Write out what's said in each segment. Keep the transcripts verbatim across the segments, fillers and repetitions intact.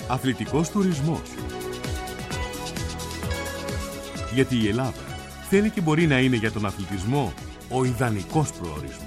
Αθλητικός τουρισμός. Γιατί η Ελλάδα θέλει και μπορεί να είναι για τον αθλητισμό ο ιδανικός προορισμός.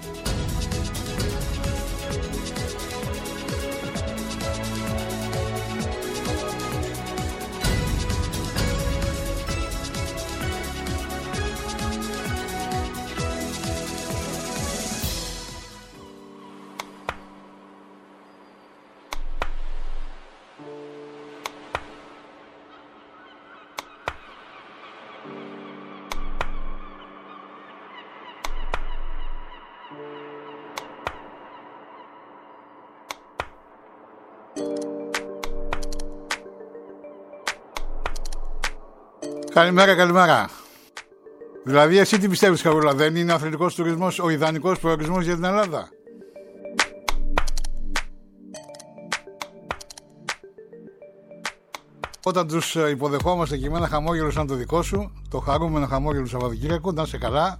Καλημέρα, καλημέρα. Δηλαδή, εσύ τι πιστεύεις, Χαρούλα, δεν είναι ο αθλητικός τουρισμός ο ιδανικός προορισμός για την Ελλάδα? Όταν τους υποδεχόμαστε και με ένα χαμόγελο σαν το δικό σου, το χαρούμενο χαμόγελο του Σαββατοκύριακου, να είσαι καλά.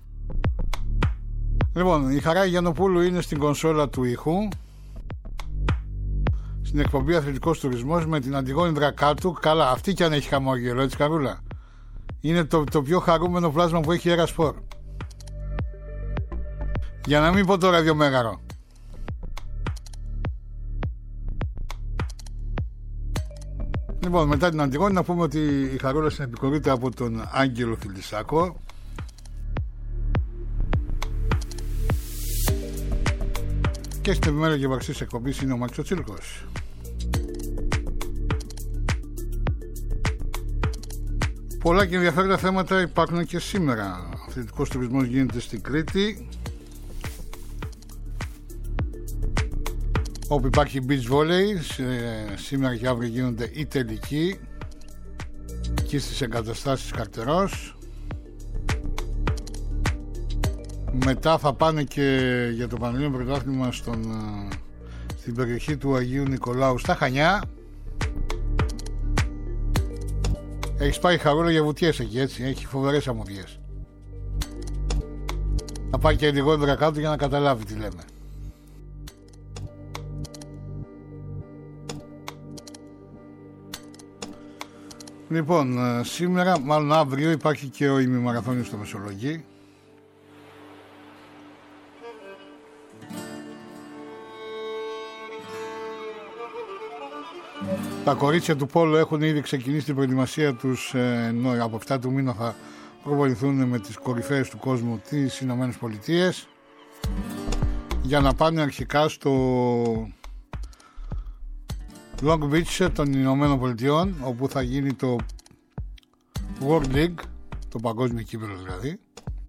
Λοιπόν, η Χαρά Γιαννοπούλου είναι στην κονσόλα του ήχου, στην εκπομπή Αθλητικός Τουρισμός με την Αντιγόνη Δρακάτου. Καλά, αυτή κι αν έχει χαμόγελο, έτσι, Χαρούλα. Είναι το, το πιο χαρούμενο πλάσμα που έχει η Έρα Σπορ. Για να μην πω το ραδιομέγαρο. Λοιπόν, μετά την Αντιγόνη να πούμε ότι η Χαρούλα συνεπικορείται από τον Άγγελο Φιλισσάκο. Και στην επιμέλεια και βαξής εκπομπής είναι ο Μάκης ο Τσίλκος. Πολλά και ενδιαφέροντα θέματα υπάρχουν και σήμερα. Ο αθλητικός τουρισμός γίνεται στην Κρήτη, όπου υπάρχει beach volley. Σήμερα και αύριο γίνονται οι τελικοί και στις εγκαταστάσεις Καρτερός. Μετά θα πάνε και για το Πανελλήνιο Πρωτάθλημα στον, στην περιοχή του Αγίου Νικολάου στα Χανιά. Έχεις πάει, Χαρούλα, για βουτιές εκεί, έτσι? Έχει φοβερές αμμουδιές. Θα πάει και λιγότερα κάτω για να καταλάβει τι λέμε. Λοιπόν, σήμερα, μάλλον αύριο, υπάρχει και ο ημιμαραθώνιος στο Μεσολογγί. Τα κορίτσια του Πόλο έχουν ήδη ξεκινήσει την προετοιμασία τους, ενώ από εφτά του μήνα θα προβοληθούν με τις κορυφαίες του κόσμου τις Ηνωμένες Πολιτείες, για να πάνε αρχικά στο Long Beach των Ηνωμένων Πολιτειών, όπου θα γίνει το World League, το παγκόσμιο κύπελλο δηλαδή,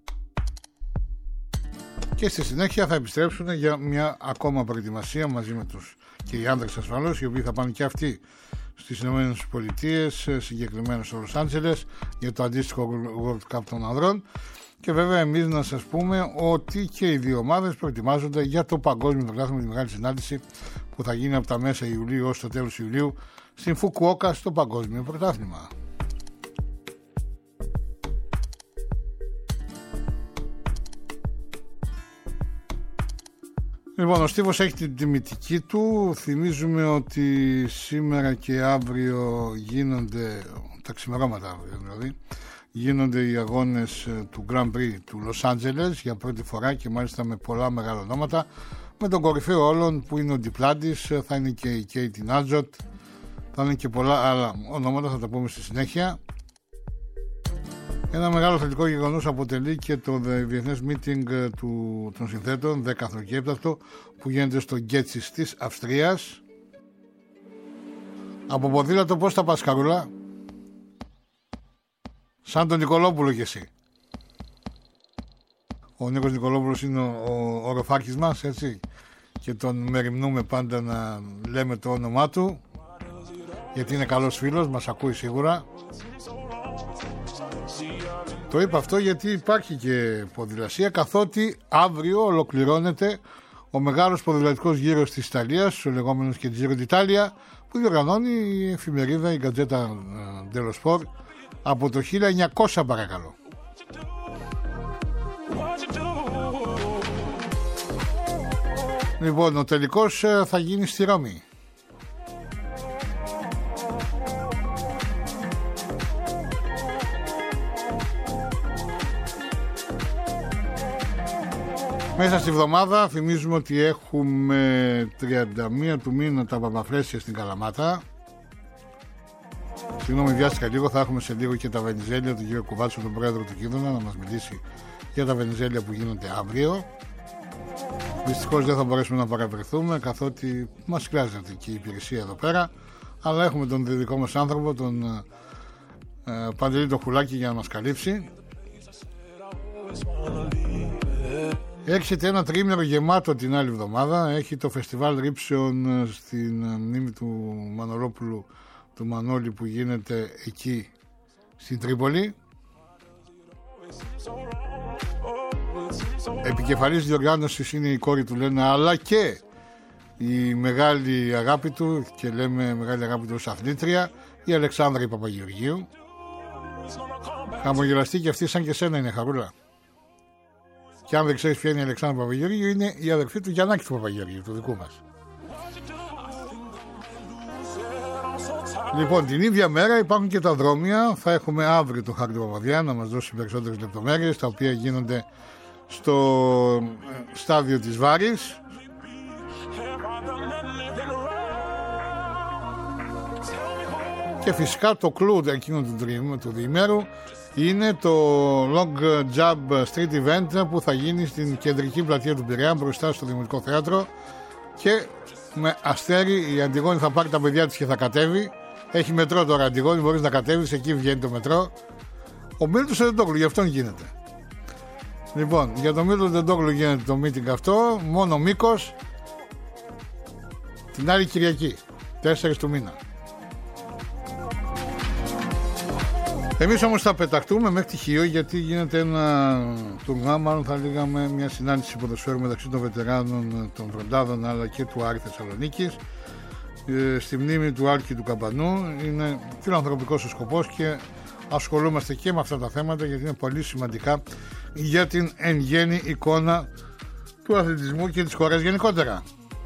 και στη συνέχεια θα επιστρέψουν για μια ακόμα προετοιμασία μαζί με τους και οι άντρες ασφαλώς, οι οποίοι θα πάνε και αυτοί στις Ηνωμένες Πολιτείες, συγκεκριμένα στο Λος Άντζελες, για το αντίστοιχο World Cup των ανδρών. Και βέβαια εμείς να σας πούμε ότι και οι δύο ομάδες προετοιμάζονται για το παγκόσμιο πρωτάθλημα, τη μεγάλη συνάντηση που θα γίνει από τα μέσα Ιουλίου ως το τέλος Ιουλίου στην Φουκουόκα, στο παγκόσμιο πρωτάθλημα. Λοιπόν, ο Στίβος έχει την τιμητική του. Θυμίζουμε ότι σήμερα και αύριο γίνονται, τα ξημερώματα αύριο δηλαδή, γίνονται οι αγώνες του Grand Prix του Λος Άντζελες για πρώτη φορά, και μάλιστα με πολλά μεγάλα ονόματα. Με τον κορυφαίο όλων που είναι ο Ντιπλάντης, θα είναι και η Κέιτι Νάτζοτ, θα είναι και πολλά άλλα ονόματα, θα τα πούμε στη συνέχεια. Ένα μεγάλο αθλητικό γεγονός αποτελεί και το διεθνές meeting του, των συνθέτων δέκαθο και έπταθο που γίνεται στο Γκέτσις της Αυστρίας. Από ποδήλατο πώς θα πας, Χαρούλα? Σαν τον Νικολόπουλο κι εσύ. Ο Νίκος Νικολόπουλος είναι ο, ο, ο ροφάκης μας, έτσι, και τον μεριμνούμε πάντα να λέμε το όνομά του, γιατί είναι καλός φίλος, μας ακούει σίγουρα. Το είπα αυτό γιατί υπάρχει και ποδηλασία, καθότι αύριο ολοκληρώνεται ο μεγάλος ποδηλατικός γύρος της Ιταλίας, ο λεγόμενος και Giro d'Italia, που διοργανώνει η εφημερίδα, η Gazzetta dello Sport, από το χίλια εννιακόσια, παρακαλώ. Λοιπόν, ο τελικός θα γίνει στη Ρώμη. Μέσα στη βδομάδα θυμίζουμε ότι έχουμε τριάντα μία του μήνα τα Παπαφρέσια στην Καλαμάτα. Συγγνώμη, βιάστηκα λίγο, θα έχουμε σε λίγο και τα Βενιζέλια του κ. Κουβάτσου, τον πρόεδρο του Κίδωνα, να μας μιλήσει για τα Βενιζέλια που γίνονται αύριο. Δυστυχώς δεν θα μπορέσουμε να παραβρεθούμε, καθότι μας χρειάζεται και η υπηρεσία εδώ πέρα, αλλά έχουμε τον δικό μας άνθρωπο, τον ε, Παντελή το Χουλάκη, για να μας καλύψει. Έρχεται ένα τρίμηνο γεμάτο την άλλη εβδομάδα. Έχει το φεστιβάλ ρήψεων στην μνήμη του Μανολόπουλου, του Μανώλη, που γίνεται εκεί στην Τρίπολη. Επικεφαλής διοργάνωσης είναι η κόρη του Λένα, αλλά και η μεγάλη αγάπη του, και λέμε μεγάλη αγάπη του ως αθλήτρια, η Αλεξάνδρα η Παπαγεωργίου. Χαμογελαστή και αυτή, σαν και σένα είναι, Χαρούλα. Και αν δεν ξέρεις ποια είναι η Αλεξάνδρα Παπαγεωργίου, είναι η αδερφή του Γιαννάκη του Παπαγεωργίου, του δικού μας. Λοιπόν, την ίδια μέρα υπάρχουν και τα δρόμια. Θα έχουμε αύριο τον Χάρη του Παπαδιά να μας δώσει περισσότερες λεπτομέρειες, τα οποία γίνονται στο στάδιο της Βάρης. Και φυσικά το κλου εκείνο του διημέρου είναι το Long Jab Street Event που θα γίνει στην κεντρική πλατεία του Πειραιά, μπροστά στο Δημοτικό Θέατρο, και με αστέρι η Αντιγόνη θα πάρει τα παιδιά της και θα κατέβει. Έχει μετρό τώρα, Αντιγόνη, μπορείς να κατέβεις, εκεί βγαίνει το μετρό. Ο Μίλτος Τεντόγλου, γι' αυτόν γίνεται. Λοιπόν, για τον Μίλτο Τεντόγλου γίνεται το meeting αυτό, μόνο Μήκος, την άλλη Κυριακή, τέσσερις του μήνα. Εμείς όμως θα πεταχτούμε μέχρι τη Χίο, γιατί γίνεται ένα τουρνουά, μάλλον θα λέγαμε μια συνάντηση ποδοσφαίρου μεταξύ των βετεράνων των Βροντάδων αλλά και του Άρη Θεσσαλονίκης, ε, στη μνήμη του Άλκη του Καμπανού. Είναι φιλανθρωπικός ο σκοπός και ασχολούμαστε και με αυτά τα θέματα, γιατί είναι πολύ σημαντικά για την εν γέννη εικόνα του αθλητισμού και της χώρας γενικότερα.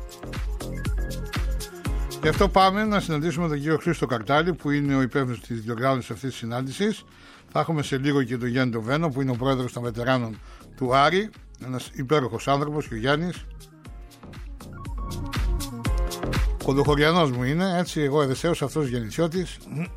Γι' αυτό πάμε να συναντήσουμε τον κύριο Χρήστο Καρτάλη, που είναι ο υπεύθυνος της διοργάνωσης αυτής της συνάντησης. Θα έχουμε σε λίγο και τον Γιάννη τον Βένο, που είναι ο πρόεδρος των βετεράνων του Άρη, ένας υπέροχος άνθρωπος, και ο Γιάννης κοντοχωριανός μου είναι, έτσι, εγώ Εδεσαίος, αυτός Γεννησιώτης.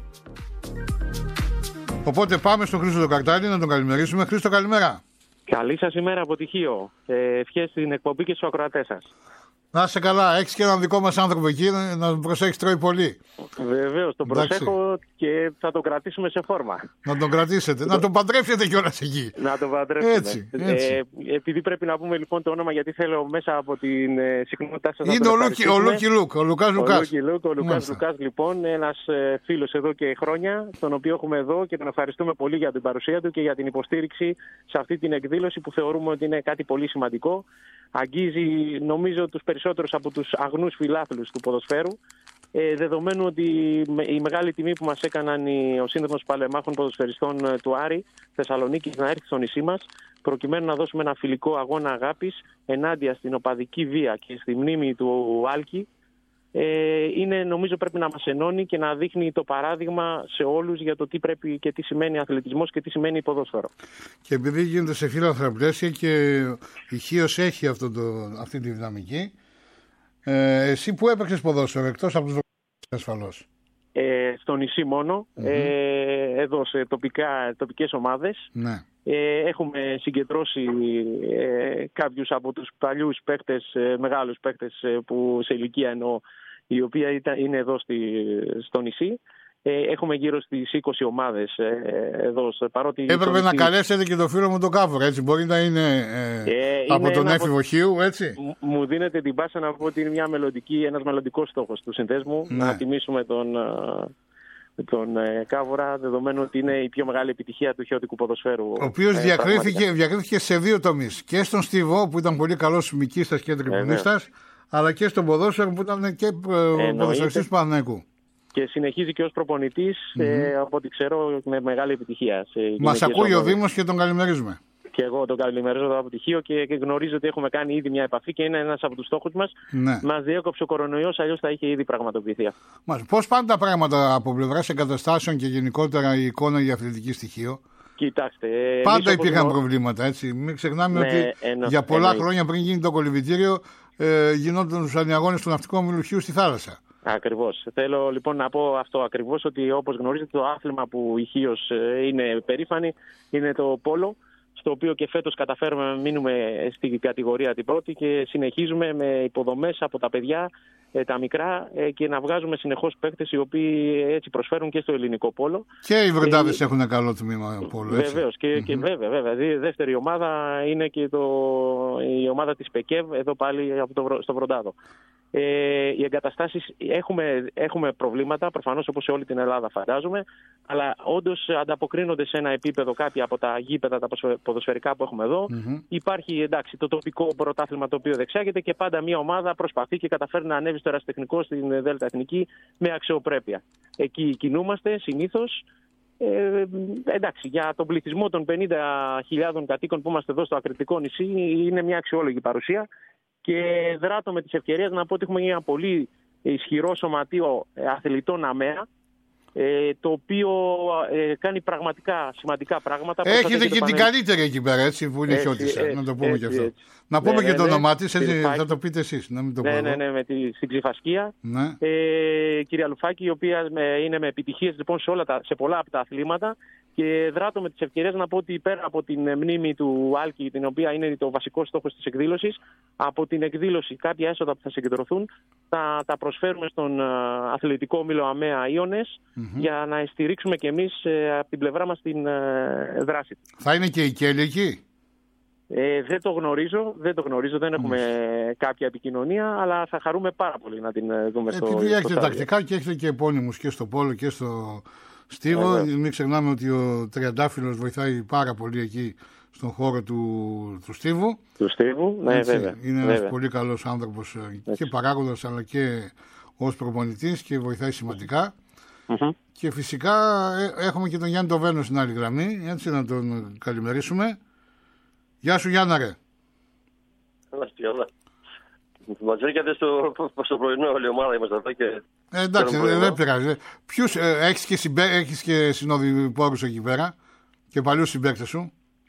Οπότε πάμε στον Χρήστο τον Καρτάλη να τον καλημερίσουμε. Χρήστο, καλημέρα. Καλή σας ημέρα από τυχείο. Ε, ευχές στην εκπομπή και στους ακροατές σας. Να είσαι καλά, έχεις και έναν δικό μας άνθρωπο εκεί, να τον προσέχεις, τρώει πολύ. Βεβαίως, τον προσέχω και θα τον κρατήσουμε σε φόρμα. Να τον κρατήσετε, να τον παντρέψετε κιόλας εκεί. Να τον παντρέψουμε. Έτσι, έτσι. Ε, επειδή πρέπει να πούμε λοιπόν το όνομα, γιατί θέλω μέσα από την ε, συχνότητά σας. Είναι ο Λούκι, ο Λούκι Λουκ, ο Λουκάς Λουκάς. Ο Λούκι Λουκ, ο Λουκάς Λουκάς, λοιπόν, ένας ε, φίλος εδώ και χρόνια, τον οποίο έχουμε εδώ και τον ευχαριστούμε πολύ για την παρουσία του και για την υποστήριξη σε αυτή την εκδήλωση που θεωρούμε ότι είναι κάτι πολύ σημαντικό. Αγγίζει, νομίζω, τους περισσότερους από τους αγνούς φιλάθλους του ποδοσφαίρου, ε, δεδομένου ότι η μεγάλη τιμή που μας έκαναν οι, ο Σύνδεσμος Παλαιμάχων Ποδοσφαιριστών του Άρη Θεσσαλονίκης να έρθει στο νησί μας, προκειμένου να δώσουμε ένα φιλικό αγώνα αγάπης ενάντια στην οπαδική βία και στη μνήμη του Άλκη, ε, είναι, νομίζω, πρέπει να μας ενώνει και να δείχνει το παράδειγμα σε όλους για το τι πρέπει και τι σημαίνει αθλητισμός και τι σημαίνει ποδόσφαιρο. Και επειδή γίνεται σε φίλαθρα πλαίσια και η Χίος έχει αυτό το, αυτή τη δυναμική, ε, εσύ που έπαιξες ποδόσφαιρο εκτός από τους ασφαλώς? Ε, στο νησί μόνο, mm-hmm. ε, εδώ σε τοπικά, τοπικές ομάδες. Ναι. Ε, έχουμε συγκεντρώσει ε, κάποιους από τους παλιούς παίκτες, ε, μεγάλους παίκτες ε, που σε ηλικία εννοώ, οι οποίοι ήταν, είναι εδώ στη, στο νησί. Ε, έχουμε γύρω στις είκοσι ομάδες ε, εδώ. Παρότι έπρεπε να νησί... καλέσετε και το φίλο μου τον Κάβορα, έτσι. Μπορεί να είναι, ε, ε, από είναι τον Έφηβο Χίου, έτσι. Μου δίνετε την πάσα να πω ότι είναι μια μελλοντική, ένας μελλοντικός στόχος του συνδέσμου, ναι. Να τιμήσουμε τον, τον ε, Κάβορα, δεδομένου ότι είναι η πιο μεγάλη επιτυχία του χιώτικου ποδοσφαίρου. Ο οποίος ε, διακρίθηκε, διακρίθηκε σε δύο τομείς. Και στον Στιβό, που ήταν πολύ καλός μυκίστας και τριμπουνίστας, αλλά και στον ποδόσφαιρο, που ήταν και ποδοσφαιριστής του Παναθηναϊκού. Και συνεχίζει και ως προπονητής, mm-hmm. ε, από ό,τι ξέρω, με μεγάλη επιτυχία. Μας ακούει ο Δήμος και τον καλημερίζουμε. Και εγώ τον καλημερίζω εδώ από τυχείο και, και γνωρίζω ότι έχουμε κάνει ήδη μια επαφή και είναι ένας από τους στόχους μας. Ναι. Μας διέκοψε ο κορονοϊός, αλλιώς θα είχε ήδη πραγματοποιηθεί. Πώς πάνε τα πράγματα από πλευράς εγκαταστάσεων και γενικότερα η εικόνα για αθλητική στοιχείο? Κοιτάξτε. Πάντα υπήρχαν όπως... προβλήματα, έτσι. Μην ξεχνάμε ναι, ότι εννο... για πολλά εννο... χρόνια πριν γίνει το κολυβητήριο ε, γινόταν οι αγώνες του ναυτικού ομιλουχείου στη θάλασσα. Ακριβώς. Θέλω λοιπόν να πω αυτό ακριβώς, ότι όπως γνωρίζετε το άθλημα που ηχείως είναι περήφανη είναι το πόλο, στο οποίο και φέτος καταφέρουμε να μείνουμε στην κατηγορία την πρώτη και συνεχίζουμε με υποδομές από τα παιδιά, τα μικρά, και να βγάζουμε συνεχώς παίκτες οι οποίοι έτσι προσφέρουν και στο ελληνικό πόλο. Και οι βροντάδες έχουν ένα καλό τμήμα πόλο, έτσι. Βεβαίως, και, mm-hmm. και βέβαια, βέβαια. Η δεύτερη ομάδα είναι και το, η ομάδα της ΠΕΚΕΒ, εδώ πάλι από το, στο Βροντάδο. Ε, οι εγκαταστάσεις, έχουμε, έχουμε προβλήματα, προφανώς όπως σε όλη την Ελλάδα φαντάζομαι, αλλά όντως ανταποκρίνονται σε ένα επίπεδο κάποια από τα γήπεδα, τα ποδοσφαιρικά που έχουμε εδώ. Mm-hmm. Υπάρχει, εντάξει, το τοπικό πρωτάθλημα το οποίο δεξάγεται και πάντα μια ομάδα προσπαθεί και καταφέρει να ανέβει στο ερασιτεχνικό, στην Δέλτα Εθνική, με αξιοπρέπεια. Εκεί κινούμαστε συνήθως. Ε, εντάξει, για τον πληθυσμό των πενήντα χιλιάδων κατοίκων που είμαστε εδώ στο Ακριτικό νησί, είναι μια αξιόλογη παρουσία. Και δράτω με τις ευκαιρίες να πω ότι έχουμε ένα πολύ ισχυρό σωματείο αθλητών ΑΜΕΑ, το οποίο κάνει πραγματικά σημαντικά πράγματα. Έχετε και την καλύτερη εκεί πέρα, έτσι, που είναι Χιώτισσα, να το πούμε έτσι, και αυτό. Έτσι. Να πούμε ναι, και ναι, το όνομά της, έτσι, θα το πείτε εσείς, να μην το πω. Ναι, ναι, ναι, με τη, στην Ξηφασκία. Ναι. Ε, κυρία Λουφάκη, η οποία είναι με επιτυχίες λοιπόν σε, όλα τα, σε πολλά από τα αθλήματα. Και δράτω με τις ευκαιρίες να πω ότι πέρα από την μνήμη του Άλκη, την οποία είναι το βασικό στόχος της εκδήλωσης, από την εκδήλωση κάποια έσοδα που θα συγκεντρωθούν θα τα προσφέρουμε στον αθλητικό όμιλο ΑΜΕΑ Ίωνες mm-hmm. για να στηρίξουμε και εμείς από την πλευρά μας την δράση. Θα είναι και η Κέλλη εκεί? Ε, δεν το γνωρίζω, δεν το γνωρίζω, δεν έχουμε mm. κάποια επικοινωνία, αλλά θα χαρούμε πάρα πολύ να την δούμε στο Επειδή στο έχετε τακτικά και έχετε και επώνυμους και στο πόλο και στο Στίβο, yeah, yeah. μην ξεχνάμε ότι ο Τριαντάφυλλος βοηθάει πάρα πολύ εκεί στον χώρο του, του Στίβου. Του Στίβου, ναι, έτσι, βέβαια. Είναι ένας βέβαια. πολύ καλός άνθρωπος και παράγοντας, αλλά και ως προπονητής και βοηθάει σημαντικά. Mm-hmm. Και φυσικά έχουμε και τον Γιάννη τον Βένο στην άλλη γραμμή, έτσι να τον καλημερίσουμε. Γεια σου Γιάννα ρε. Καλά Γιάννα. Μας έρχεται στο, στο πρωινό όλη η ομάδα είμαστε εδώ και... Ε, εντάξει, δεν δε πειράζει. Ποιους ε, έχεις και, συμπέ, έχεις και συνοδοιπόρους εκεί πέρα και παλιούς συμπαίκτες σου?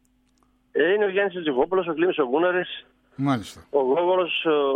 Ε, είναι ο Γιάννης Τζιγόπουλος, ο Κλήμης ο Γούναρης. Μάλιστα. Ο Γόγολος, ο...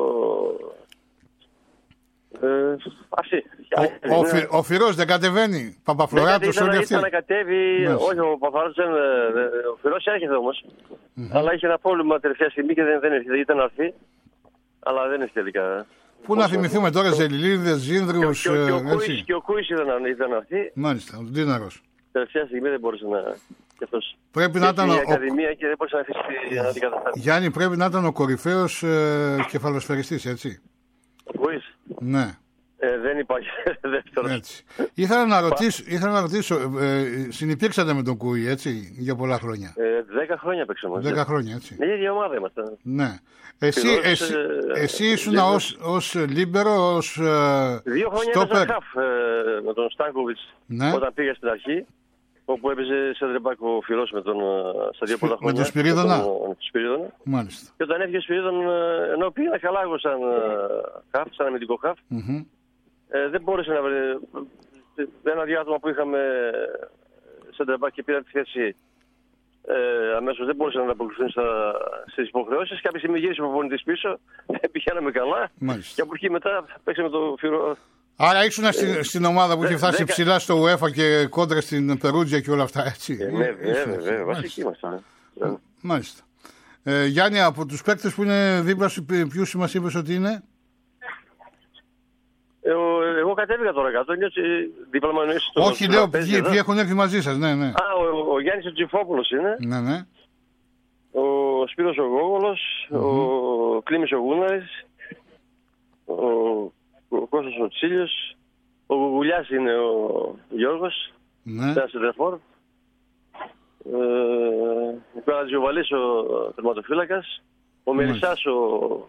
Ε, αυτή. Ο, ο, φυ, ο Φυρός δεν κατεβαίνει, Παπαφλωράτος όλοι αυτοί. Ήταν να κατέβει, Μάλιστα. όχι ο Παπαφλωράτος δεν... Ο Φυρός έρχεται όμως, mm-hmm. αλλά είχε ένα πρόβλημα τελευταία στιγμή και δεν, δεν έρχεται, ήταν να έρθει, αλλά δεν έρχεται τελικά. Πού να θυμηθούμε τώρα Ζελιλίδες, Ζήνδρους, και, και, έτσι. Και ο Κούης ήταν να έρθει. Μάλιστα, ο Δίναρος. Τελευταία στιγμή δεν μπορούσε να... Πρέπει να ήταν η ο... Ακαδημία και δεν μπορούσε να αφήσει να αντικαταστήσει. Γιάννη, πρέπει να ήταν ο κορυφαίος ε, κεφαλοσφαιριστής, έτσι. Ο Κούης. Ναι. Ε, δεν υπάρχει δεύτερος. Έτσι. Ήθελα να ρωτήσω, ήθελα να ρωτήσω ε, συνυπήρξατε με τον Κούη, έτσι, για πολλά χρόνια. Ε, δέκα χρόνια παίξαμε. Δέκα χρόνια, έτσι. Η ίδια ομάδα είμαστε. Ναι. Εσύ, Πυρός, εσύ, ε, εσύ ήσουν ως, ως λίμπερο, ως ε, δύο χρόνια στόπερ. Δύο χαφ ε, με τον Στάνκοβιτς, ναι. όταν πήγα στην αρχή, όπου έπαιζε σε τρεμπάκ ο Φυρός με τον, στα δύο πολλά χρόνια. Με τον Σπυρίδωνα. Με τον Σπυρίδωνα. Μάλιστα. Και όταν έφυγε ο Σπυρίδων, ενώ πήγα καλά εγώ σαν χαφ, σαν αμυντικό χαφ, mm-hmm. ε, δεν μπόρεσε να βρει. Ένα διάστημα που είχαμε σε τρεμπάκ και πήρα τη θέση, ε, αμέσως δεν μπορούσαν να αποκριθούν στις υποχρεώσεις. Κάποια στιγμή γύρισε ο προπονητής πίσω, πηγαίναμε καλά. Μάλιστα. Και από εκεί μετά παίξαμε το Φυρό. Άρα ήσουν ε, στην, στην ομάδα που είχε φτάσει δέκα... ψηλά στο UEFA και κόντρα στην Περούτζια και όλα αυτά, έτσι. Ε, ναι, βέβαια, βέβαια. Βασική ήμασταν. Μάλιστα. Ε, Γιάννη, από τους παίκτες που είναι δίπλα σου, ποιους μας είπες ότι είναι? Ε, ο, εγώ κατέβηκα τώρα κάτω, νιώτσι δίπλα μου εννοείς. Όχι, λέω, ποιοι, ποιοι έχουν έρθει μαζί σας, ναι, ναι. Α, ο, ο Γιάννης ο Τζιφόπουλος είναι. Ναι, ναι. Ο Σπύρος ο Γόγολος, mm-hmm. ο Κλήμης ο Γούναρης, ο, ο Κώστας ο Τσίλιος, ο Γουγουλιάς είναι ο Γιώργος, ναι. ένας σεντρεφόρ, ε, ο Καρατζιοβαλής ο τερματοφύλακας, ο Μερισάς ο...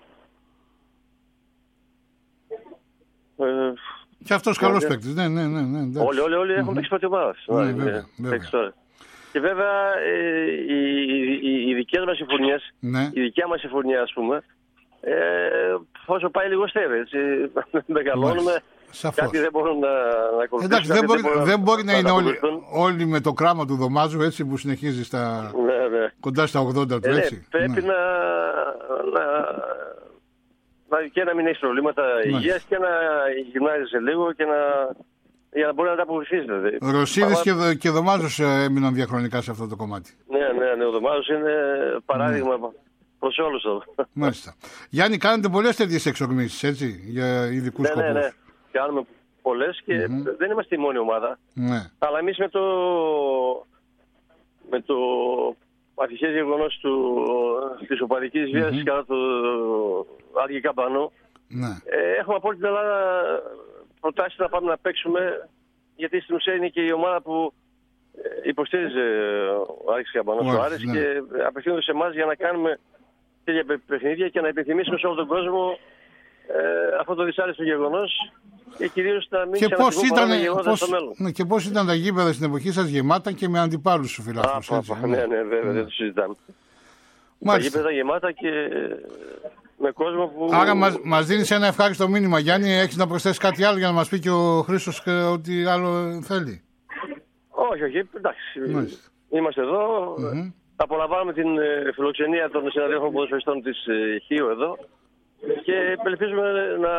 Ε, και αυτός καλός παίκτης, ναι, ναι, ναι, ναι. Όλοι, όλοι, όλοι mm-hmm. έχουν παίξει πρώτη ομάδα. Ναι, βέβαια, βέβαια. Και βέβαια ε, οι, οι, οι δικές μας συμφωνίες, ναι. η δικιά μας συμφωνία ας πούμε, ε, όσο πάει λιγοστεύει, έτσι, μεγαλώνουμε, Σαφώς. Κάποιοι δεν μπορούν να, να ακολουθήσουν. Εντάξει, δεν μπορεί, δεν δεν μπορεί να, να είναι όλοι, όλοι με το κράμα του Δωμάζου, έτσι, που συνεχίζει στα, ναι, ναι. κοντά στα ογδόντα του, ε, έτσι. Πρέπει ναι. να, να, να, και να μην έχει προβλήματα υγείας και να γυμνάζεσαι λίγο και να, για να μπορεί να τα αποφυθείς. Δηλαδή. Ρωσίδης Παρά... και, και Δωμάζος έμειναν διαχρονικά σε αυτό το κομμάτι. Ναι, ναι, ναι, ο Δωμάζος είναι παράδειγμα ναι. προς όλους εδώ. Μάλιστα. Γιάννη, κάνετε πολλές τέτοιες εξορμήσεις, έτσι, για ειδικούς ναι, σκοπούς. Ναι, ναι, κάνουμε πολλές και mm-hmm. δεν είμαστε η μόνη ομάδα. Ναι. Αλλά εμείς με το, με το ατυχές γεγονός του, της οπαδικής βίας mm-hmm. κατά το Άργη Καμπανό ναι. ε, έχουμε από όλη την Ελλάδα προτάσει να πάμε να παίξουμε, γιατί στην ουσία είναι και η ομάδα που υποστήριζε ο Άρης Καμπανός ο Άρης ναι. και απευθύνονται σε εμάς για να κάνουμε τέτοια παιχνίδια και να επιθυμίσουμε σε όλο τον κόσμο ε, αυτό το δυσάρεστο γεγονός και κυρίως να μην ξανασυμβούν παρόμοια γεγονότα στο μέλλον. Ναι, και πώς ήταν τα γήπεδα στην εποχή σας γεμάτα και με αντιπάλους σου φιλάθλους. Ναι, ναι, ναι, βέβαια, δεν το συζητάμε. Τα γήπεδα γεμάτα και με κόσμο που... Άρα μας, μας δίνεις ένα ευχάριστο μήνυμα, Γιάννη. Έχεις να προσθέσεις κάτι άλλο για να μας πει και ο Χρήστος ό,τι άλλο θέλει? Όχι, όχι, εντάξει. Μάλιστα. Είμαστε εδώ. Mm-hmm. Απολαμβάνουμε την φιλοξενία των συναδέλφων ποδοσφαιριστών της Χίου εδώ και ελπίζουμε να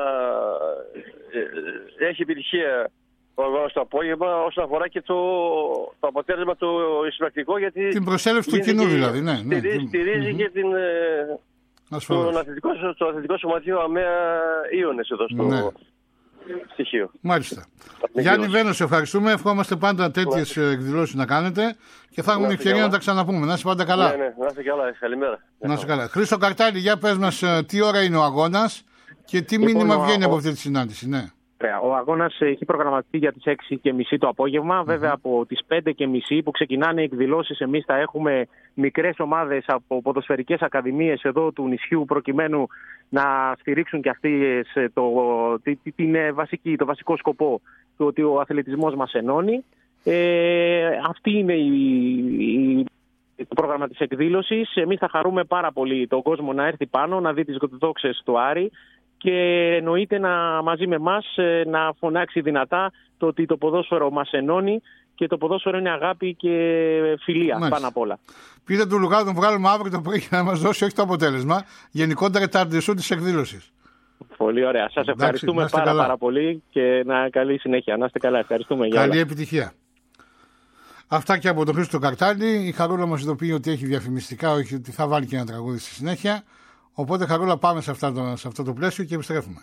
έχει επιτυχία ο αγώνας το απόγευμα όσον αφορά και το, το αποτέλεσμα το εισπρακτικό, γιατί την προσέλευση του κοινού δηλαδή, ναι. ναι στηρίζει, στηρίζει mm-hmm. και την, το, αθλητικό, το αθλητικό σωματείο ΑΜΕΑ Ίωνες εδώ στο ναι. στοιχείο. Μάλιστα. Γιάννη Βένο, σε ευχαριστούμε. Ευχόμαστε πάντα τέτοιες εκδηλώσεις να κάνετε και θα έχουμε ευκαιρία να τα ξαναπούμε. Να είστε πάντα καλά. Ναι, ναι, να είστε καλά. Καλημέρα. Να είστε καλά. Χρήστο Καρτάλη, για πες μας τι ώρα είναι ο αγώνας και τι λοιπόν, μήνυμα βγαίνει ο... από αυτή τη συνάντηση. Ναι. Ο αγώνας έχει προγραμματιστεί για τις έξι και μισή το απόγευμα. Mm-hmm. Βέβαια από τις πέντε και μισή που ξεκινάνε οι εκδηλώσεις, εμείς θα έχουμε μικρές ομάδες από ποδοσφαιρικές ακαδημίες εδώ του νησιού, προκειμένου να στηρίξουν και αυτές το, την βασική, το βασικό σκοπό του ότι ο αθλητισμός μας ενώνει. Ε, αυτή είναι η, η, το πρόγραμμα της εκδήλωσης. Εμείς θα χαρούμε πάρα πολύ τον κόσμο να έρθει πάνω, να δει τις δόξες του Άρη και εννοείται να, μαζί με εμάς να φωνάξει δυνατά το ότι το ποδόσφαιρο μας ενώνει και το ποδόσφαιρο είναι αγάπη και φιλία. Μάλιστα. Πάνω απ' όλα. Πείτε του Λουκά, τον βγάλουμε αύριο το πρωί για να μας δώσει όχι το αποτέλεσμα, γενικότερα τα αντισού της εκδήλωσης. Πολύ ωραία. Σας ευχαριστούμε Εντάξει, πάρα, πάρα πολύ και να καλή συνέχεια. Να είστε καλά. Ευχαριστούμε. Καλή για επιτυχία. Αυτά και από τον Χρήστο Καρτάλη. Η Χαρούλα μας ειδοποιεί ότι έχει διαφημιστικά, όχι ότι θα βάλει και ένα τραγούδι στη συνέχεια. Οπότε, Χαρούλα, πάμε σε, αυτά το, σε αυτό το πλαίσιο και επιστρέφουμε.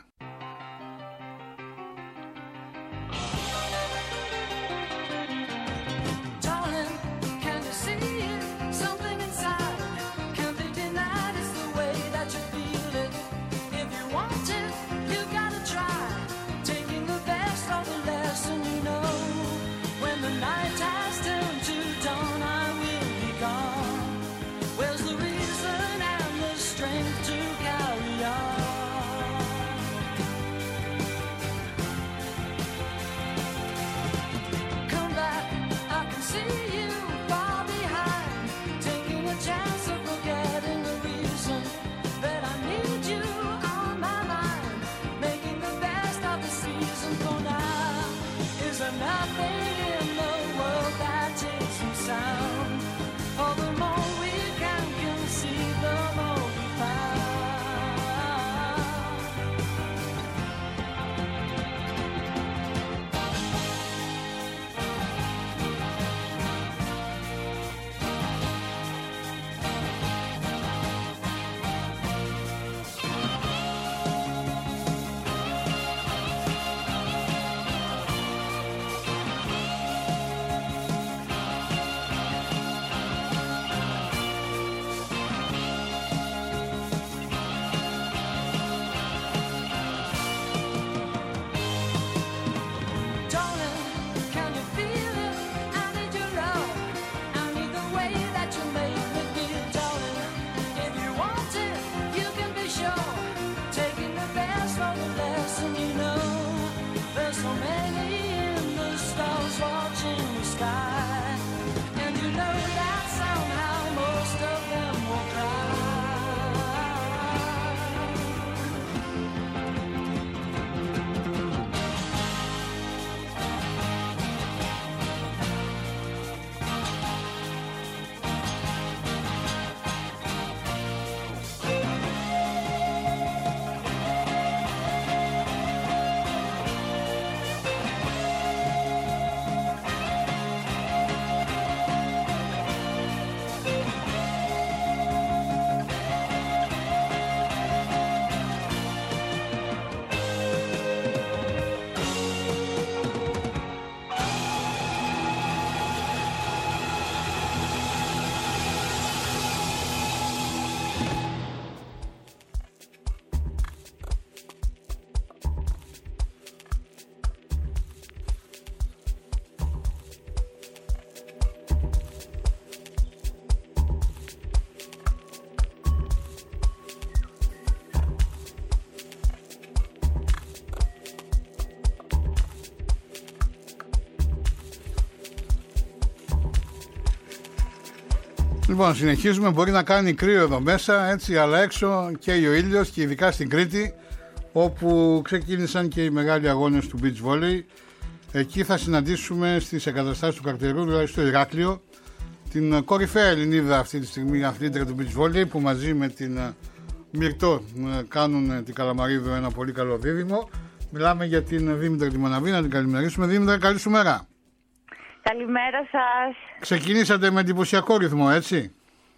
Λοιπόν, συνεχίζουμε. Μπορεί να κάνει κρύο εδώ μέσα, έτσι, αλλά έξω καίει ο ήλιος και ειδικά στην Κρήτη, όπου ξεκίνησαν και οι μεγάλοι αγώνες του beach volley. Εκεί θα συναντήσουμε στις εγκαταστάσεις του Καρτεριού, δηλαδή στο Ηράκλειο, την κορυφαία Ελληνίδα αυτή τη στιγμή, αθλήτρια του beach volley, που μαζί με την Μυρτώ κάνουν την Καλαμαρίδου ένα πολύ καλό δίδυμο. Μιλάμε για την Δήμητρα τη Μαναβή, να την καλημερίσουμε. Δήμητρα, καλή σου μέρα. Καλημέρα σας. Ξεκινήσατε με εντυπωσιακό ρυθμό, έτσι.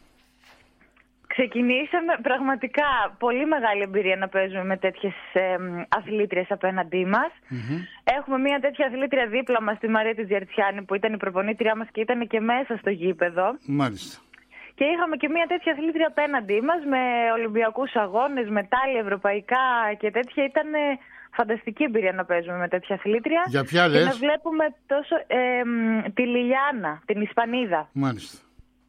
Ξεκινήσαμε πραγματικά πολύ μεγάλη εμπειρία να παίζουμε με τέτοιες ε, αθλήτριες απέναντί μας. Mm-hmm. Έχουμε μια τέτοια αθλήτρια δίπλα μας, τη Μαρία της Τζερτσιάνη, που ήταν η προπονήτριά μας και ήταν και μέσα στο γήπεδο. Μάλιστα. Και είχαμε και μια τέτοια αθλήτρια απέναντί μας με Ολυμπιακούς αγώνες, μετάλλια ευρωπαϊκά και τέτοια. Ήταν φανταστική εμπειρία να παίζουμε με τέτοια αθλήτρια. Για ποια λες? Και να βλέπουμε τόσο ε, τη Λιλιάνα, την Ισπανίδα. Μάλιστα.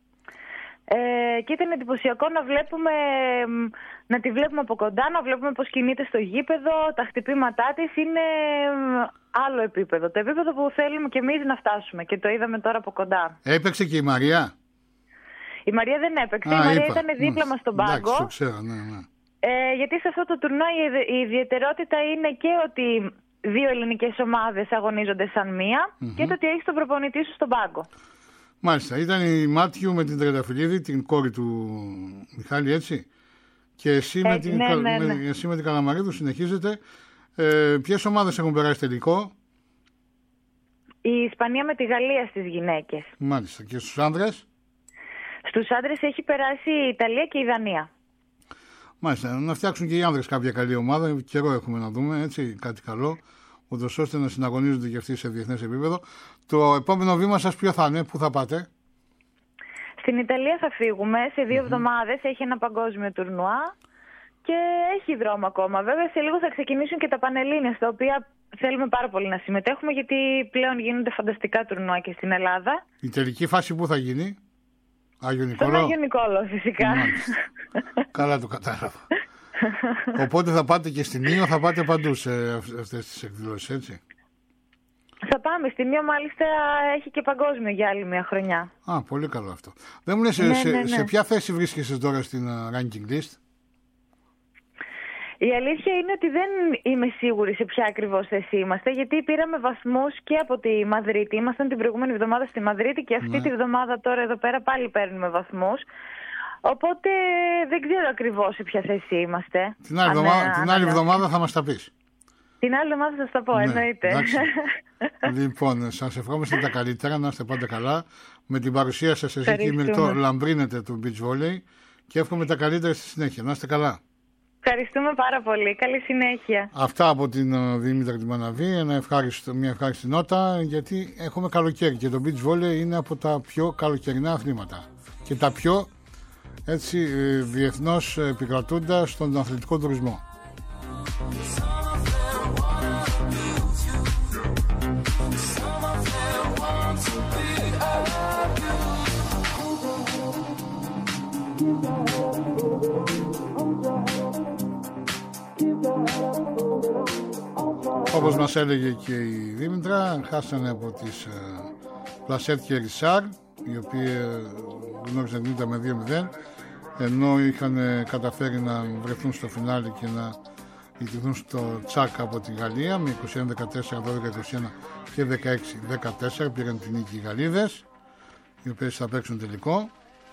Ε, και ήταν εντυπωσιακό να βλέπουμε, να τη βλέπουμε από κοντά, να βλέπουμε πώς κινείται στο γήπεδο, τα χτυπήματά της είναι άλλο επίπεδο. Το επίπεδο που θέλουμε και εμείς να φτάσουμε και το είδαμε τώρα από κοντά. Έπαιξε και η Μαρία? Η Μαρία δεν έπαιξε, Α, η Μαρία είπα. ήταν δίπλα μας στον πάγκο. Εντάξει, το ξέρω, ναι, ναι. Ε, γιατί σε αυτό το τουρνουά η, η ιδιαιτερότητα είναι και ότι δύο ελληνικές ομάδες αγωνίζονται σαν μία mm-hmm. και το ότι έχεις τον προπονητή σου στον πάγκο. Μάλιστα, ήταν η Μάτιου με την Τρενταφυλλίδη, την κόρη του Μιχάλη, έτσι. Και εσύ, έτσι, με, την, ναι, ναι, ναι. με, εσύ με την Καλαμαρίδου συνεχίζετε. Ε, ποιες ομάδες έχουν περάσει τελικό? Η Ισπανία με τη Γαλλία στις γυναίκες. Μάλιστα, και στους άνδρες? Στους άντρες έχει περάσει η Ιταλία και η Δανία. Μάλιστα, να φτιάξουν και οι άνδρες κάποια καλή ομάδα. Καιρό έχουμε να δούμε, έτσι, κάτι καλό, ούτως ώστε να συναγωνίζονται και αυτοί σε διεθνές επίπεδο. Το επόμενο βήμα σας ποιο θα είναι, πού θα πάτε? Στην Ιταλία θα φύγουμε σε δύο mm-hmm. εβδομάδες. Έχει ένα παγκόσμιο τουρνουά και έχει δρόμο ακόμα. Βέβαια, σε λίγο θα ξεκινήσουν και τα Πανελλήνια, στα οποία θέλουμε πάρα πολύ να συμμετέχουμε, γιατί πλέον γίνονται φανταστικά τουρνουά και στην Ελλάδα. Η τελική φάση πού θα γίνει? Άγιο Νικόλο. Στον Άγιο Νικόλο, φυσικά. Καλά το κατάλαβα. Οπότε θα πάτε και στην Ήο, θα πάτε παντού σε αυτές τις εκδηλώσεις, έτσι. Θα πάμε. Στην Ήο μάλιστα έχει και παγκόσμιο για άλλη μια χρονιά. Α, πολύ καλό αυτό. Δεν μου λες, ναι, σε, ναι, ναι. σε ποια θέση βρίσκεσαι τώρα στην uh, ranking list? Η αλήθεια είναι ότι δεν είμαι σίγουρη σε ποια ακριβώς θέση είμαστε, γιατί πήραμε βαθμούς και από τη Μαδρίτη. Ήμασταν την προηγούμενη εβδομάδα στη Μαδρίτη και αυτή ναι. τη βδομάδα τώρα εδώ πέρα πάλι παίρνουμε βαθμούς. Οπότε δεν ξέρω ακριβώς σε ποια θέση είμαστε. Την άλλη, εβδομάδα, την άλλη εβδομάδα θα μας τα πεις. Την άλλη εβδομάδα θα σας τα πω, ναι, εννοείται. Λοιπόν, σας ευχόμαστε τα καλύτερα, να είστε πάντα καλά. Με την παρουσία σας εσείς και η Μυρτώ λαμπρύνετε το beach volley και εύχομαι τα καλύτερα στη συνέχεια. Να είστε καλά. Ευχαριστούμε πάρα πολύ. Καλή συνέχεια. Αυτά από την Δήμητρα τη Μαναβή. Ένα ευχάριστο, μια ευχάριστη νότα, γιατί έχουμε καλοκαίρι και το beach volley είναι από τα πιο καλοκαιρινά αθλήματα και τα πιο, έτσι, διεθνώς επικρατούντα στον αθλητικό τουρισμό. Όπως μας έλεγε και η Δήμητρα, χάσανε από τις Πλασέτ και Ρισάρ, οι οποίοι γνώρισαν την ήττα με δύο μηδέν, ενώ είχαν καταφέρει να βρεθούν στο φινάλι και να ιτηθούν στο τσάκ από τη Γαλλία με είκοσι ένα δεκατέσσερα, δώδεκα είκοσι ένα και δεκαέξι δεκατέσσερα. Πήραν την νίκη οι Γαλλίδες, οι οποίες θα παίξουν τελικό.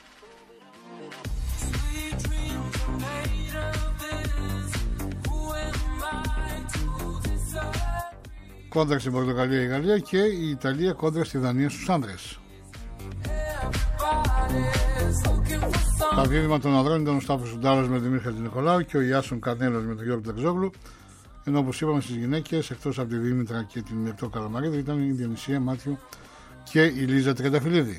Κόντρα στην Πορτογαλία η Γαλλία και η Ιταλία κόντρα στη Δανία στους άνδρες. Τα δίδυμα των ανδρών ήταν ο Σταύρος Σουντάρας με τον Δημήτρη Χατζηνικολάου και ο Ιάσον Καρνέλος με τον Γιώργο Ταξόγλου. Ενώ όπως είπαμε στις γυναίκες, εκτός από τη Δήμητρα και την Μυρτώ Καλαμαρίδου, ήταν η Διονυσία Μάτιου και η Λίζα Τρενταφυλλίδη.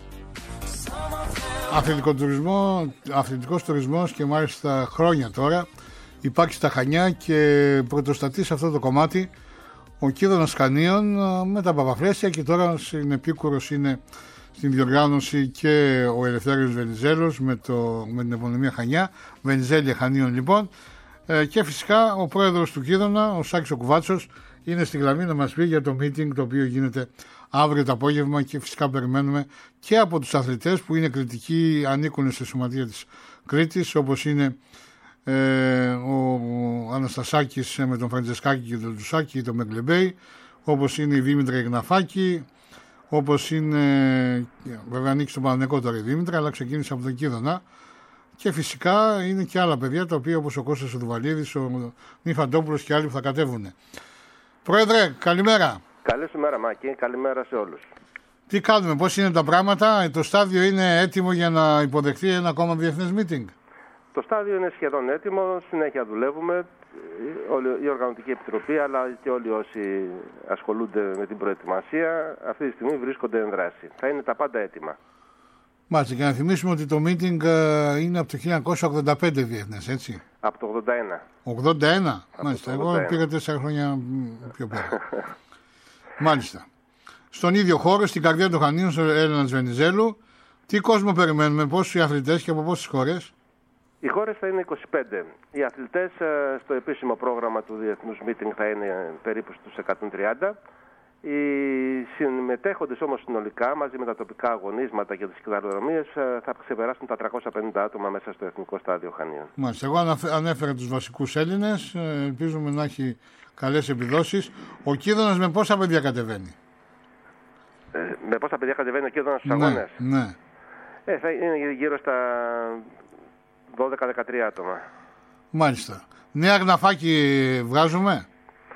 Αθλητικό τουρισμό, αθλητικός τουρισμός και μάλιστα χρόνια τώρα υπάρχει στα Χανιά και πρωτοστατεί σε αυτό το κομμάτι ο Κίδωνας Χανίων με τα Παπαφλέσια, και τώρα συνεπίκουρος είναι στην διοργάνωση και ο Ελευθέριος Βενιζέλος με, το, με την επωνυμία Χανιά, Βενιζέλια Χανίων λοιπόν, ε, και φυσικά ο πρόεδρος του Κίδωνα, ο Σάκης ο Κουβάτσος, είναι στη γραμμή να μας πει για το meeting το οποίο γίνεται αύριο το απόγευμα και φυσικά περιμένουμε και από τους αθλητές που είναι κριτικοί, ανήκουν στη σωματεία της Κρήτης, όπως είναι ε, ο Αναστασάκης με τον Φραντζεσκάκη και τον Τζουσάκη, τον Μεγκλεμπέη, όπως είναι η Δήμητρα Ιγναφάκη, όπως είναι, βέβαια ανοίξει τον Παναθηναϊκό τώρα η Δήμητρα, αλλά ξεκίνησε από τον Κίδωνα. Και φυσικά είναι και άλλα παιδιά τα οποία, όπως ο Κώστας ο Δουβαλίδης, ο Νιφαντόπουλος και άλλοι που θα κατέβουν. Πρόεδρε, καλημέρα. Καλή σου μέρα, Μάκη. Καλημέρα σε όλους. Τι κάνουμε, πώς είναι τα πράγματα, το στάδιο είναι έτοιμο για να υποδεχθεί ένα ακόμα διεθνές meeting? Το στάδιο είναι σχεδόν έτοιμο, συνέχεια δουλεύουμε. Η Οργανωτική Επιτροπή αλλά και όλοι όσοι ασχολούνται με την προετοιμασία αυτή τη στιγμή βρίσκονται εν δράση. Θα είναι τα πάντα έτοιμα. Μάλιστα, και να θυμίσουμε ότι το meeting είναι από το χίλια εννιακόσια ογδόντα πέντε διεθνές, έτσι. Από το ογδόντα ένα. ογδόντα ένα, από μάλιστα. Το ογδόντα ένα. Εγώ πήγα τέσσερα χρόνια πιο πέρα. Μάλιστα. Στον ίδιο χώρο, στην καρδιά του Χανίων, στο Έλληνας Βενιζέλου, τι κόσμο περιμένουμε, πόσους αθλητές και από πόσες χώρες? Οι χώρες θα είναι είκοσι πέντε. Οι αθλητές στο επίσημο πρόγραμμα του Διεθνούς Meeting θα είναι περίπου στους εκατόν τριάντα. Οι συμμετέχοντες όμως συνολικά μαζί με τα τοπικά αγωνίσματα και τις κυταροδρομίες θα ξεπεράσουν τα τριακόσια πενήντα άτομα μέσα στο Εθνικό Στάδιο Χανίων. Μάλιστα. Εγώ ανέφερα τους βασικούς Έλληνες. Ελπίζουμε να έχει καλές επιδόσεις. Ο Κίδωνας με πόσα παιδιά κατεβαίνει? Ε, με πόσα παιδιά κατεβαίνει ο Κίδωνας στους ναι, αγώνες? Ναι. Ε, θα είναι γύρω στα δώδεκα με δεκατρία άτομα. Μάλιστα. Νέα Γναφάκη βγάζουμε?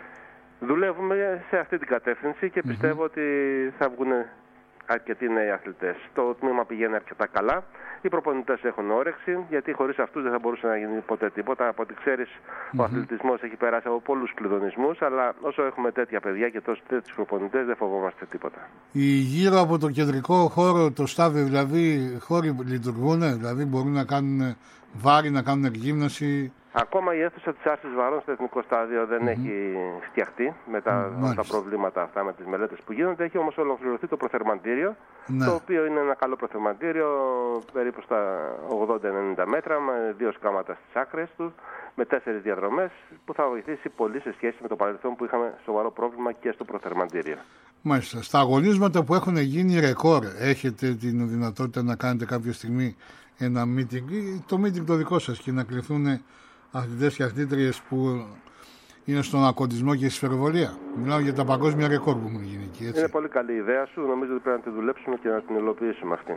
Δουλεύουμε σε αυτή την κατεύθυνση και πιστεύω mm-hmm. ότι θα βγουν αρκετοί νέοι αθλητές. Το τμήμα πηγαίνει αρκετά καλά. Οι προπονητές έχουν όρεξη, γιατί χωρίς αυτούς δεν θα μπορούσε να γίνει ποτέ τίποτα. Από ό,τι ξέρεις, mm-hmm. ο αθλητισμός έχει περάσει από πολλούς κλειδονισμούς, αλλά όσο έχουμε τέτοια παιδιά και τόσους τέτοιους προπονητές, δεν φοβόμαστε τίποτα. Οι γύρω από το κεντρικό χώρο, το στάδιο, δηλαδή, χώροι λειτουργούν, δηλαδή μπορούν να κάνουν βάρη, να κάνουν εκγύμναση? Ακόμα η αίθουσα της άρσης βαρών στο Εθνικό Στάδιο δεν mm-hmm. έχει φτιαχτεί με τα, mm, τα προβλήματα αυτά, με τις μελέτες που γίνονται. Έχει όμως ολοκληρωθεί το προθερμαντήριο, ναι. το οποίο είναι ένα καλό προθερμαντήριο περίπου στα ογδόντα με ενενήντα μέτρα, με δύο σκάματα στις άκρες του, με τέσσερις διαδρομές, που θα βοηθήσει πολύ σε σχέση με το παρελθόν που είχαμε σοβαρό πρόβλημα και στο προθερμαντήριο. Μάλιστα. Στα αγωνίσματα που έχουν γίνει ρεκόρ, έχετε την δυνατότητα να κάνετε κάποια στιγμή ένα meeting, το meeting το δικό σας, και να κληθούν αθλητές και αθλήτριες που είναι στον ακοντισμό και στη σφαιροβολία? Μιλάω για τα παγκόσμια ρεκόρ που έχουν γίνει εκεί, έτσι. Είναι πολύ καλή ιδέα σου. Νομίζω ότι πρέπει να τη δουλέψουμε και να την υλοποιήσουμε αυτή.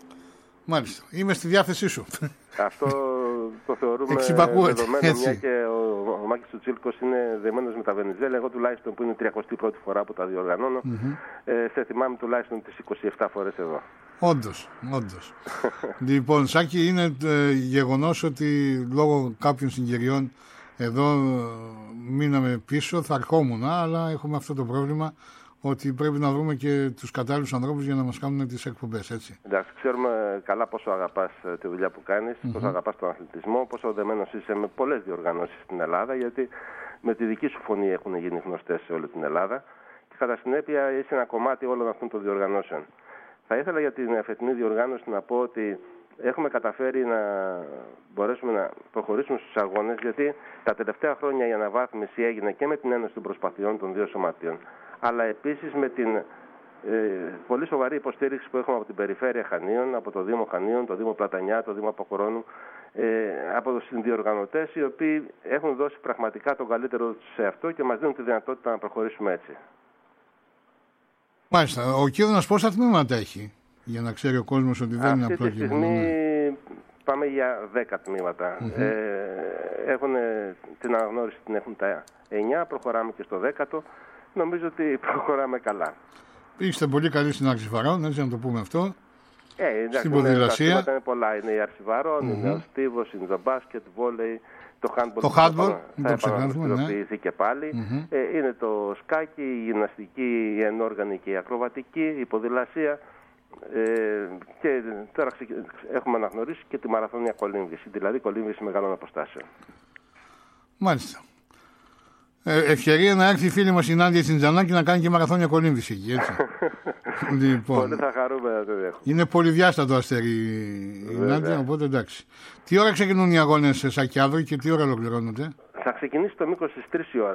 Μάλιστα. Είμαι στη διάθεσή σου. Αυτό το θεωρούμε Εξυπακούεται, δεδομένο, έτσι. μια και ο, ο Μάκης του Τσίλκος είναι δεμένος με τα Βενιζέλα. Εγώ τουλάχιστον, που είναι η τριακοστή πρώτη φορά που τα διοργανώνω, mm-hmm. ε, σε θυμάμαι τουλάχιστον τις είκοσι επτά φορές εδώ. Όντως, όντως. Λοιπόν, Σάκη, είναι ε, γεγονός ότι λόγω κάποιων συγκαιριών εδώ ε, μείναμε πίσω, θα ερχόμουν, αλλά έχουμε αυτό το πρόβλημα ότι πρέπει να βρούμε και τους κατάλληλους ανθρώπους για να μας κάνουν τις εκπομπές, έτσι. Εντάξει, ξέρουμε καλά πόσο αγαπάς τη δουλειά που κάνεις, mm-hmm. πόσο αγαπάς τον αθλητισμό, πόσο δεμένος είσαι με πολλές διοργανώσεις στην Ελλάδα, γιατί με τη δική σου φωνή έχουν γίνει γνωστές σε όλη την Ελλάδα και κατά συνέπεια είσαι ένα κομμάτι όλων αυτών των διοργανώσεων. Θα ήθελα για την φετινή διοργάνωση να πω ότι έχουμε καταφέρει να μπορέσουμε να προχωρήσουμε στους αγώνες, γιατί τα τελευταία χρόνια η αναβάθμιση έγινε και με την ένωση των προσπαθειών των δύο σωματείων, αλλά επίσης με την ε, πολύ σοβαρή υποστήριξη που έχουμε από την Περιφέρεια Χανίων, από το Δήμο Χανίων, το Δήμο Πλατανιά, το Δήμο Αποκορώνου, ε, από τους συνδιοργανωτές, οι οποίοι έχουν δώσει πραγματικά τον καλύτερο σε αυτό και μας δίνουν τη δυνατότητα να προχωρήσουμε έτσι. Μάλιστα. Ο Κίδωνας πόσα τμήματα έχει, για να ξέρει ο κόσμος ότι δεν είναι απλό Αυτή τη στιγμή ναι. πάμε για δέκα τμήματα. Mm-hmm. Ε, έχουν την αναγνώριση, την έχουν τα εννιά, προχωράμε και στο δέκατο. Νομίζω ότι προχωράμε καλά. Είστε πολύ καλοί στην άρση βαρών, έτσι να το πούμε αυτό. Ε, εντάξει, στην ποδηλασία. Τα είναι πολλά. Είναι η άρση βαρών, mm-hmm. είναι ο στίβος, είναι το μπάσκετ, βόλεϊ, το handball. Το handball, θα επαναδραστηριοποιηθεί ναι. και πάλι. Mm-hmm. Ε, είναι το σκάκι, η γυμναστική, η ενόργανη και η ακροβατική, η ποδηλασία. Ε, και τώρα έχουμε αναγνωρίσει και τη μαραθώνια κολύμβηση, δηλαδή κολύμβηση μεγάλων αποστάσεων. Μάλιστα. Ε, ευκαιρία να έρθει η φίλη μας η Νάντια Τσιντζανάκη να κάνει και μαραθώνια κολύμβηση εκεί, έτσι. Λοιπόν, πολύ θα χαρούμε να το δέχομαι. Είναι πολυδιάστατο αστέρι η Νάντια, οπότε εντάξει. Τι ώρα ξεκινούν οι αγώνες Σάκη αύριο και τι ώρα ολοκληρώνονται? Θα ξεκινήσει το μήκος στις τρεις η ώρα.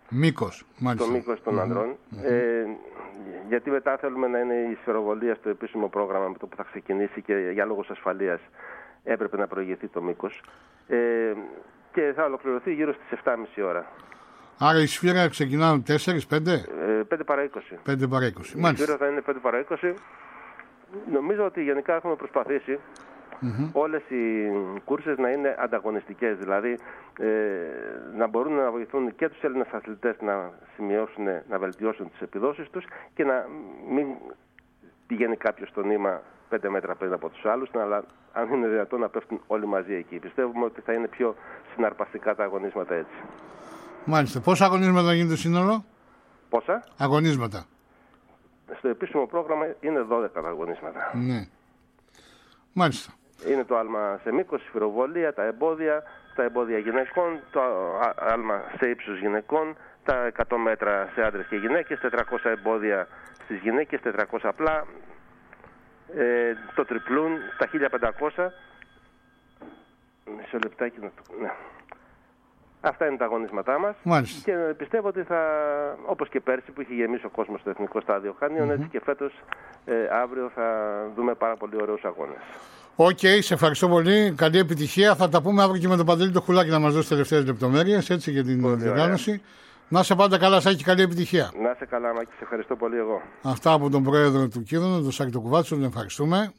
Μήκος, μάλιστα. Το μήκος των mm-hmm. ανδρών. Mm-hmm. Ε, γιατί μετά θέλουμε να είναι η σφαιροβολία στο επίσημο πρόγραμμα με το που θα ξεκινήσει και για λόγους ασφαλείας έπρεπε να προηγηθεί το μήκος. Ε, και θα ολοκληρωθεί γύρω στις επτά και μισή ώρα. Άρα η σφαίρα ξεκινάνε τέσσερα, πέντε? Ε, πέντε παρά είκοσι. πέντε παρά είκοσι. Η σφαίρα θα είναι πέντε παρά είκοσι. Νομίζω ότι γενικά έχουμε προσπαθήσει mm-hmm. όλες οι κούρσες να είναι ανταγωνιστικές. Δηλαδή ε, να μπορούν να βοηθούν και τους Έλληνες αθλητές να σημειώσουν, να βελτιώσουν τις επιδόσεις τους και να μην πηγαίνει κάποιος στο νήμα πέντε μέτρα πριν από τους άλλους, αλλά αν είναι δυνατόν να πέφτουν όλοι μαζί εκεί. Πιστεύουμε ότι θα είναι πιο συναρπαστικά τα αγωνίσματα έτσι. Μάλιστα. Πόσα αγωνίσματα γίνεται το σύνολο? Πόσα? Αγωνίσματα. Στο επίσημο πρόγραμμα είναι δώδεκα τα αγωνίσματα. Ναι. Μάλιστα. Είναι το άλμα σε μήκος, η σφυροβολία, τα εμπόδια, τα εμπόδια γυναικών, το άλμα σε ύψος γυναικών, τα εκατό μέτρα σε άντρες και γυναίκες, τετρακόσια εμπόδια στις γυναίκες, τετρακόσια απλά, ε, το τριπλούν, τα χίλια πεντακόσια. Μισό λεπτάκι να το... Ναι. Αυτά είναι τα αγωνίσματά μας. Μάλιστα. Και πιστεύω ότι θα, όπως και πέρσι που είχε γεμίσει ο κόσμος στο Εθνικό Στάδιο Χανίων, mm-hmm. έτσι και φέτος ε, αύριο θα δούμε πάρα πολύ ωραίους αγώνες. Οκ, okay, σε ευχαριστώ πολύ. Καλή επιτυχία. Θα τα πούμε αύριο και με τον Παντελή το Χουλάκη να μας δώσει τελευταίες λεπτομέρειες έτσι, για την διοργάνωση. Να σε πάντα καλά, Σάκη, καλή επιτυχία. Να σε καλά, Μάκη, σε ευχαριστώ πολύ εγώ. Αυτά από τον πρόεδρο του Κίδωνο, τον Σάκη τον Κουβάτσο, τον ευχαριστούμε.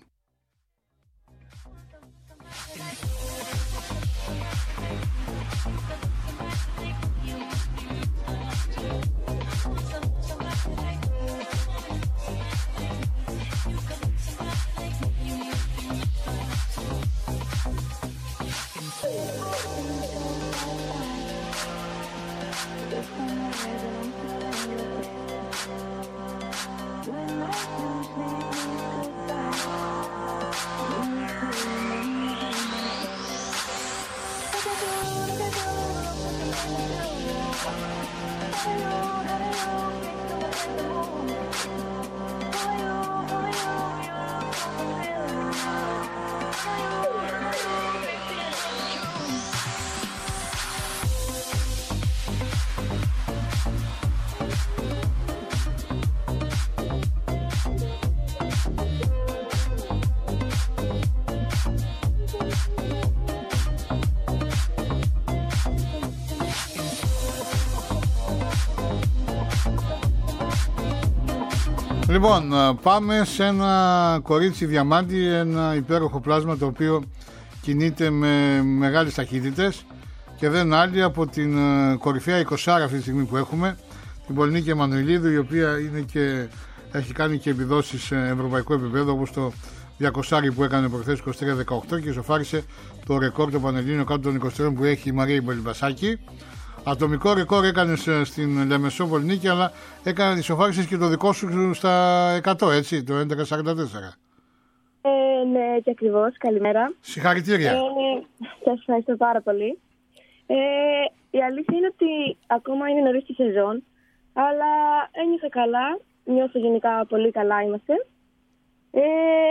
Λοιπόν, πάμε σε ένα κορίτσι διαμάντι, ένα υπέροχο πλάσμα το οποίο κινείται με μεγάλες ταχύτητες και δεν άλλη από την κορυφαία εικοσάρα αυτή τη στιγμή που έχουμε, την Πολυνίκη Εμμανουηλίδου, η οποία είναι και, έχει κάνει και επιδόσεις σε ευρωπαϊκό επίπεδο, όπως το διακόσια που έκανε προχθές είκοσι τρία δεκαοκτώ και ισοφάρισε το ρεκόρ των Πανελλήνιων κάτω των είκοσι τρία που έχει η Μαρία Ιμπολιμπασάκη. Ατομικό ρεκόρ έκανες στην Λεμεσό Πολυνίκη, αλλά έκανε ισοφάρισες και το δικό σου στα εκατό, έτσι, το έντεκα σαράντα τέσσερα. Ε, ναι, έτσι ακριβώς. Καλημέρα. Συγχαρητήρια. Ε, σας ευχαριστώ πάρα πολύ. Ε, η αλήθεια είναι ότι ακόμα είναι νωρίς τη σεζόν, αλλά ένιωσα καλά. Νιώθω γενικά πολύ καλά είμαστε. Ε,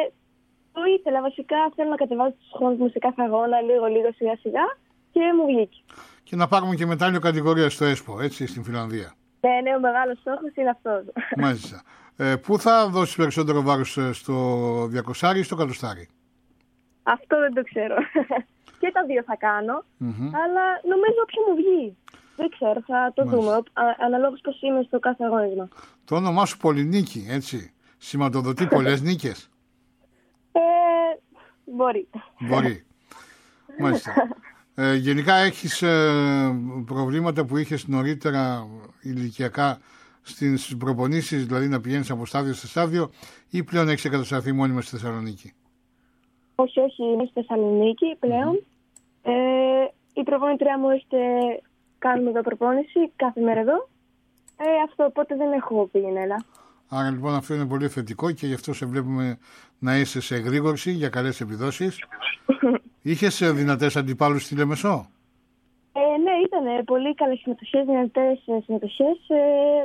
το ήθελα βασικά, θέλω να κατεβάσω τους χρόνους μου σε κάθε αγώνα, λίγο-λίγο, σιγά-σιγά και μου βγήκε. Και να πάρουμε και μετάλλιο κατηγορία στο ΕΣΠΟ, έτσι, στην Φιλανδία. Ναι, ναι, ο μεγάλος στόχος είναι αυτός. Μάλιστα. Ε, πού θα δώσεις περισσότερο βάρος, στο διακόσια ή στο εκατό? Αυτό δεν το ξέρω. Και τα δύο θα κάνω, mm-hmm. αλλά νομίζω όποιο μου βγει. Δεν ξέρω, θα το Μάλιστα. δούμε, αναλόγως πώς είμαι στο κάθε αγώνισμα. Το όνομά σου Πολυνίκη, έτσι, σηματοδοτεί πολλές νίκες? Ε, μπορεί. Μπορεί. Μάλιστα. Ε, γενικά έχεις ε, προβλήματα που είχες νωρίτερα ηλικιακά στις προπονήσεις, δηλαδή να πηγαίνεις από στάδιο σε στάδιο, ή πλέον έχεις εγκατασταθεί μόνιμα στη Θεσσαλονίκη? Όχι, όχι, είμαι στη Θεσσαλονίκη πλέον. Mm-hmm. Ε, η προπονήτρια μου έχετε κάνουμε εδώ προπόνηση κάθε μέρα εδώ. Ε, αυτό, οπότε δεν έχω πήγαινε έλα. Άρα λοιπόν αυτό είναι πολύ θετικό και γι' αυτό σε βλέπουμε να είσαι σε εγρήγορση για καλές επιδόσεις. Είχες δυνατές αντιπάλους στη Λεμεσό? Ε, ναι, ήταν πολύ καλές συμμετοχές, δυνατές συμμετοχές. Ε,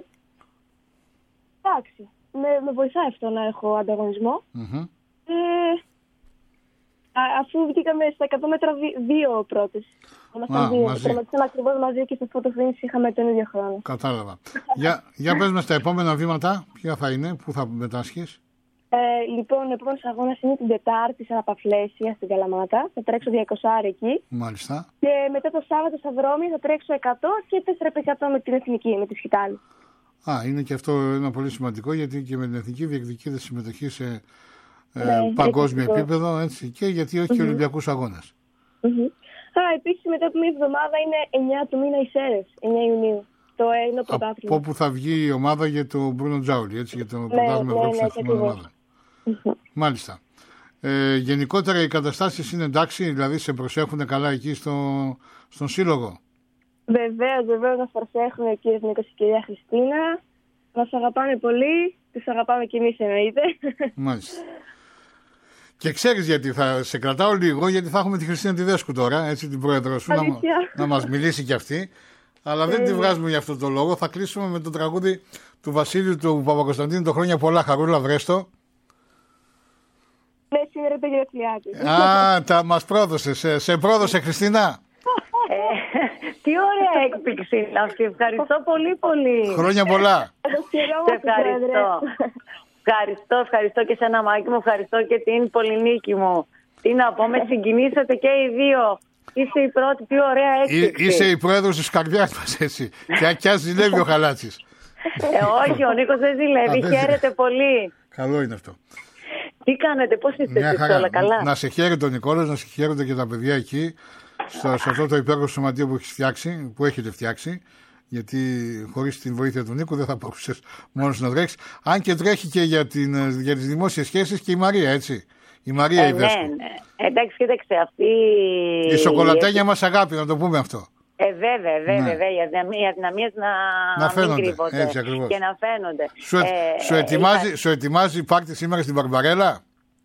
εντάξει, με, με βοηθάει αυτό να έχω ανταγωνισμό. Mm-hmm. Ε, αφού βγήκαμε στα εκατό μέτρα δύο πρώτες. Ήμασταν δύο. Ήμασταν ακριβώς μαζί και στο φωτοφίνις είχαμε τον ίδιο χρόνο. Κατάλαβα. για, για πες μας τα επόμενα βήματα, ποια θα είναι, πού θα μετάσχεις. Ε, λοιπόν, ο επόμενος αγώνας είναι την Τετάρτη σε Αναπαφλέσια στην Καλαμάτα. Θα τρέξω διακόσια εκεί. Μάλιστα. Και μετά το Σάββατο στα Βρώμη θα τρέξω εκατό και τέσσερα επί εκατό με την Εθνική, με τη Σκητάλη. Α, είναι και αυτό ένα πολύ σημαντικό, γιατί και με την Εθνική διεκδικείται συμμετοχή σε ε, ναι, παγκόσμιο επίπεδο, έτσι, και γιατί όχι mm-hmm. και Ολυμπιακούς αγώνες. Mm-hmm. Α, επίσης μετά από μία εβδομάδα είναι εννιά του μήνα οι Σέρρες, εννιά Ιουνίου. Το ένα πρωτάθλημα. Από όπου θα βγει η ομάδα για το Μπρούνο Τζάουλι, έτσι, για το ναι, πρωτάθλημα Ευρώπης στην εθνική ομάδα. Mm-hmm. Μάλιστα. Ε, γενικότερα οι καταστάσεις είναι εντάξει, δηλαδή σε προσέχουν καλά εκεί στο, στον σύλλογο. Βεβαίως, βεβαίως μας προσέχουν ο κύριος Νίκος και η κυρία Χριστίνα. Μας αγαπάνε πολύ, τους αγαπάμε κι εμείς εννοείται. Μάλιστα. Και ξέρεις γιατί θα σε κρατάω λίγο, γιατί θα έχουμε τη Χριστίνα Τιδέσκου τώρα, έτσι, την πρόεδρο σου, να, να μας μιλήσει κι αυτή. Αλλά δεν τη βγάζουμε για αυτό το λόγο. Θα κλείσουμε με το τραγούδι του Βασίλειου του Παπακοσταντίνου, το χρόνια πολλά, Χαρούλα, βρέστο. Ναι, σήμερα το γενέθλιά της. Α, τα μας πρόδωσε. Σε, σε πρόδωσε, Χριστίνα. Ε, τι ωραία έκπληξη είναι αυτή. Ευχαριστώ πολύ πολύ. Χρόνια πολλά. Σε ευχαριστώ. Ευχαριστώ, ευχαριστώ και σένα Μάκη μου. Ευχαριστώ και την Πολυνίκη μου. Τι να πω, με συγκινήσατε και οι δύο. Είσαι η πρώτη, τι ωραία έκπληξη. Είσαι η πρόεδρος της καρδιάς μας, έτσι. Και αν ζηλεύει ο Χαλάτσης. Ε, όχι, ο Νίκος δεν ζηλεύει. Χαίρετε πολύ. Καλό είναι αυτό. Τι κάνετε, πώς είστε εσείς, όλα καλά? Να σε χαίρεται ο Νικόλας, να σε χαίρεται και τα παιδιά εκεί, στο, σε αυτό το υπέροχο σωματείο που, έχεις φτιάξει, που έχετε φτιάξει. Γιατί χωρίς την βοήθεια του Νίκου δεν θα μπορούσες μόνος να τρέξεις. Αν και τρέχει και για, την, για τις δημόσιες σχέσεις και η Μαρία, έτσι. Η Μαρία ε, η Δέσκου. Ναι, ναι. Εντάξει, κοίταξε, αυτή. Η σοκολατένια μας αγάπη, να το πούμε αυτό. Ε, βέβαια, βέβαια, ναι. βέβαια. Οι αδυναμίες να, να φαίνονται, μην κρύβονται έτσι, ακριβώς. Και να φαίνονται. Σου, ε, σου, ετοιμάζει, είχα... σου ετοιμάζει πάρτι σήμερα στην Μπαρμπαρέλα?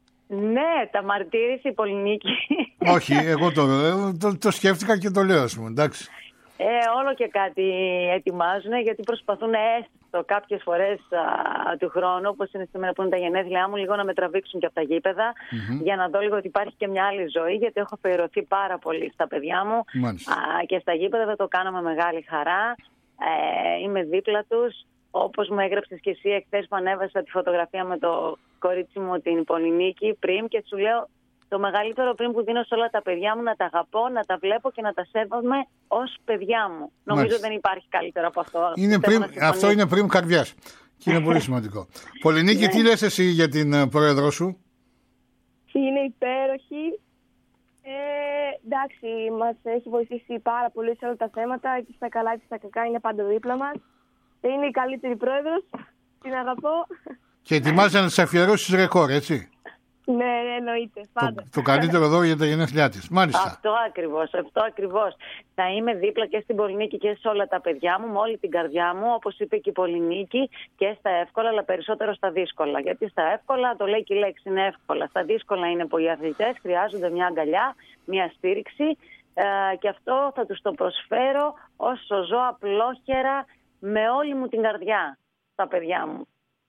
Ναι, τα μαρτύρησε η Πολυνίκη. Όχι, εγώ το, το, το σκέφτηκα και το λέω, ας πούμε, εντάξει. Ε, όλο και κάτι ετοιμάζουν, γιατί προσπαθούν έστω κάποιες φορές α, του χρόνου, όπως είναι σήμερα που είναι τα γενέθλιά μου, λίγο να με τραβήξουν και από τα γήπεδα, mm-hmm. για να δω λίγο ότι υπάρχει και μια άλλη ζωή, γιατί έχω αφιερωθεί πάρα πολύ στα παιδιά μου α, και στα γήπεδα δεν το κάνω με μεγάλη χαρά. Ε, είμαι δίπλα τους. Όπως μου έγραψες και εσύ εχθές που ανέβασα τη φωτογραφία με το κορίτσι μου, την Πολυνίκη, πριν, και σου λέω το μεγαλύτερο πριν που δίνω σε όλα τα παιδιά μου, να τα αγαπώ, να τα βλέπω και να τα σέβομαι ως παιδιά μου. Μάλιστα. Νομίζω δεν υπάρχει καλύτερο από αυτό. Είναι πριν, αυτό είναι πριν καρδιάς και είναι πολύ σημαντικό. Πολυνίκη, τι λες εσύ για την πρόεδρό σου? Είναι υπέροχη. Ε, εντάξει, μας έχει βοηθήσει πάρα πολύ σε όλα τα θέματα, και στα καλά και στα κακά είναι πάντα δίπλα μας. Είναι η καλύτερη πρόεδρος, την αγαπώ. Και ετοιμάζει να της αφιερώσεις ρεκόρ, έτσι. Ναι, εννοείται, πάντα. Το, το καλύτερο εδώ για τα γενέθλιά της. Μάλιστα. Αυτό ακριβώς, αυτό ακριβώς. Θα είμαι δίπλα και στην Πολυνίκη και σε όλα τα παιδιά μου, με όλη την καρδιά μου, όπως είπε και η Πολυνίκη, και στα εύκολα, αλλά περισσότερο στα δύσκολα. Γιατί στα εύκολα, το λέει και η λέξη, είναι εύκολα. Στα δύσκολα είναι που οι αθλητές χρειάζονται μια αγκαλιά, μια στήριξη, ε, και αυτό θα τους το προσφέρω όσο ζω απλόχερα, με όλη μου την καρδιά, τα παιδιά μου.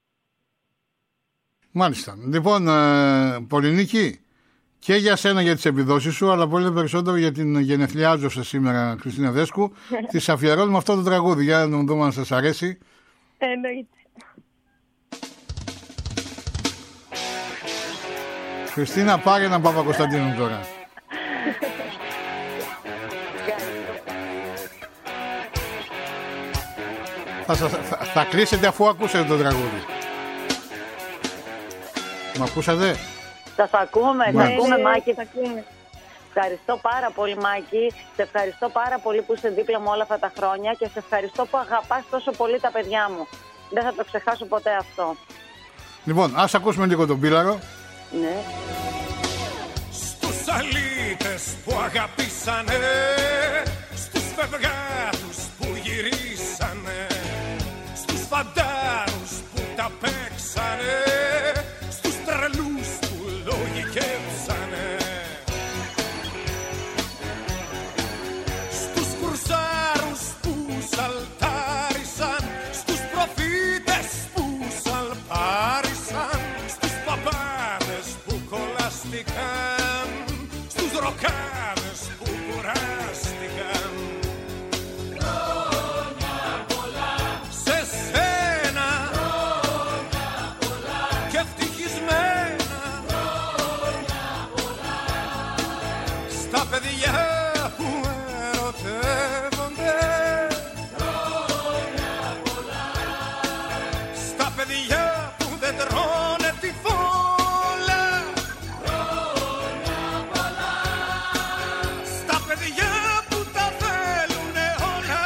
Μάλιστα. Λοιπόν, ε, Πολυνίκη, και για σένα για τις επιδόσεις σου, αλλά πολύ περισσότερο για την γενεθλιάζουσα σήμερα Χριστίνα Δέσκου, της αφιερώνουμε αυτό το τραγούδι. Για να δούμε αν σας αρέσει. Εννοείται. Χριστίνα, πάρε έναν Παπακοσταντίνο τώρα. Θα, θα, θα, θα κλείσετε αφού ακούσετε το τραγούδι. Μ' ακούσατε? Σας ακούμε, θα ακούμε Μάκη. Θα ακούμε. Ευχαριστώ πάρα πολύ Μάκη. Σε ευχαριστώ πάρα πολύ που είσαι δίπλα μου όλα αυτά τα χρόνια, και σε ευχαριστώ που αγαπάς τόσο πολύ τα παιδιά μου. Δεν θα το ξεχάσω ποτέ αυτό. Λοιπόν, ας ακούσουμε λίγο τον Πίλαρο. Ναι. Στους αλήτες που αγαπήσανε, στους φευγάτους που γυρίσανε, στους φαντάρους που τα παίξανε, στους τρελούς που λογικεύσανε, στους κουρσάρους που σαλτάρισαν, στους προφήτες που σαλπάρισαν, στους παπάδες που κολλάστηκαν, δεκάδες που κουράστηκαν. Χρόνια πολλά σε σένα, χρόνια πολλά και ευτυχισμένα. Χρόνια πολλά στα παιδιά που ερωτεύονται. Χρόνια πολλά στα παιδιά που δεν τρώνε τη φόλα. Χρόνια πολλά στα παιδιά που τα θέλουνε όλα.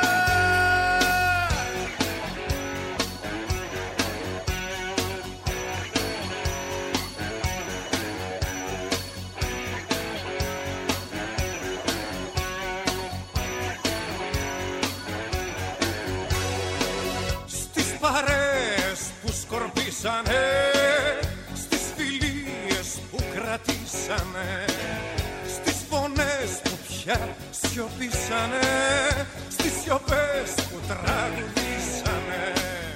Στις παρέες που σκορπίσανε, στις φιλίες που κρατήσανε, στις φωνές που πια σιωπήσανε, στις σιωπές που τραγουδήσανε,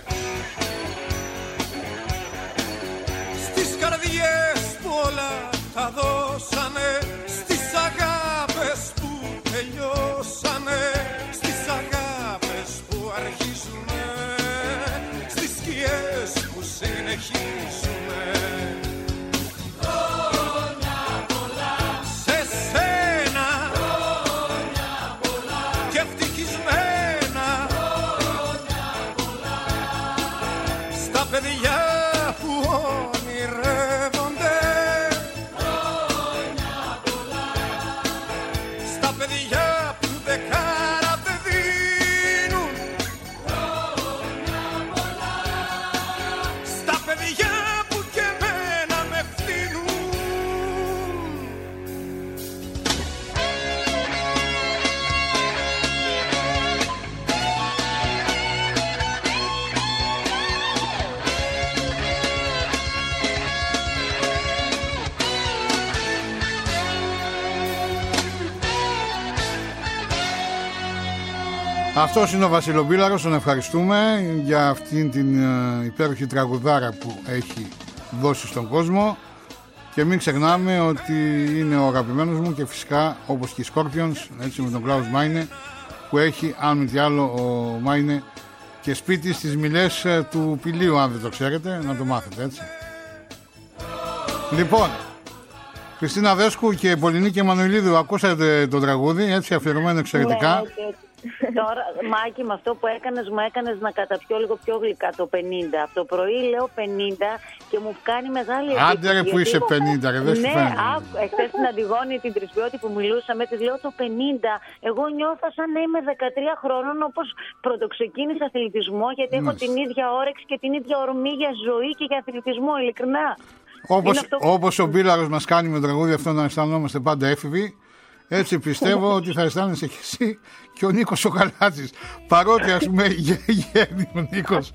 στις καρδιές που όλα τα δώσανε, στις αγάπες που τελειώσανε, στις αγάπες που αρχίζουνε, στις σκιές που συνεχίζουνε. Χρόνια πολλά σε σένα, χρόνια πολλά και ευτυχισμένα. Χρόνια πολλά στα παιδιά που ονειρεύονται. Χρόνια πολλά στα παιδιά που δεκάρα δεν δίνουν. Χρόνια πολλά στα παιδιά που και εμένα με φτύνουν. Αυτός είναι ο Βασιλοπίλαρος, τον ευχαριστούμε για αυτήν την ε, υπέροχη τραγουδάρα που έχει δώσει στον κόσμο. Και μην ξεχνάμε ότι είναι ο αγαπημένος μου και φυσικά όπως και οι Scorpions, έτσι, με τον Klaus Meine, που έχει, αν μη τι άλλο, ο Meine και σπίτι στις Μιλές ε, του Πηλίου, αν δεν το ξέρετε, να το μάθετε, έτσι. Λοιπόν, Χριστίνα Δέσκου και Πολυνίκη Εμμανουηλίδου, ακούσατε το τραγούδι, έτσι, αφιερωμένο εξαιρετικά. Ναι, έτσι, έτσι. Τώρα, Μάκη, με αυτό που έκανες, μου έκανες να καταπιώ λίγο πιο γλυκά το πενήντα. Από το πρωί λέω πενήντα και μου κάνει μεγάλη εντύπωση. Άντε ρε που είσαι πενήντα, ρε, δεν σου φαίνεται. Ναι, εχθές στην Αντιγόνη, την Τρισπιώτη που μιλούσαμε, της λέω το πενήντα. Εγώ νιώθω σαν να είμαι δεκατρία χρόνων, όπως πρωτοξεκίνησα αθλητισμό, γιατί έχω την ίδια όρεξη και την ίδια ορμή για ζωή και για αθλητισμό, ειλικρινά. Όπως, αυτό... όπως ο Μπίλαρος μας κάνει με το τραγούδι αυτό να αισθανόμαστε πάντα έφηβοι, έτσι πιστεύω ότι θα αισθάνεσαι και εσύ και ο Νίκος ο Γαλάτσης. Παρότι ας πούμε γέρνει ο Νίκος.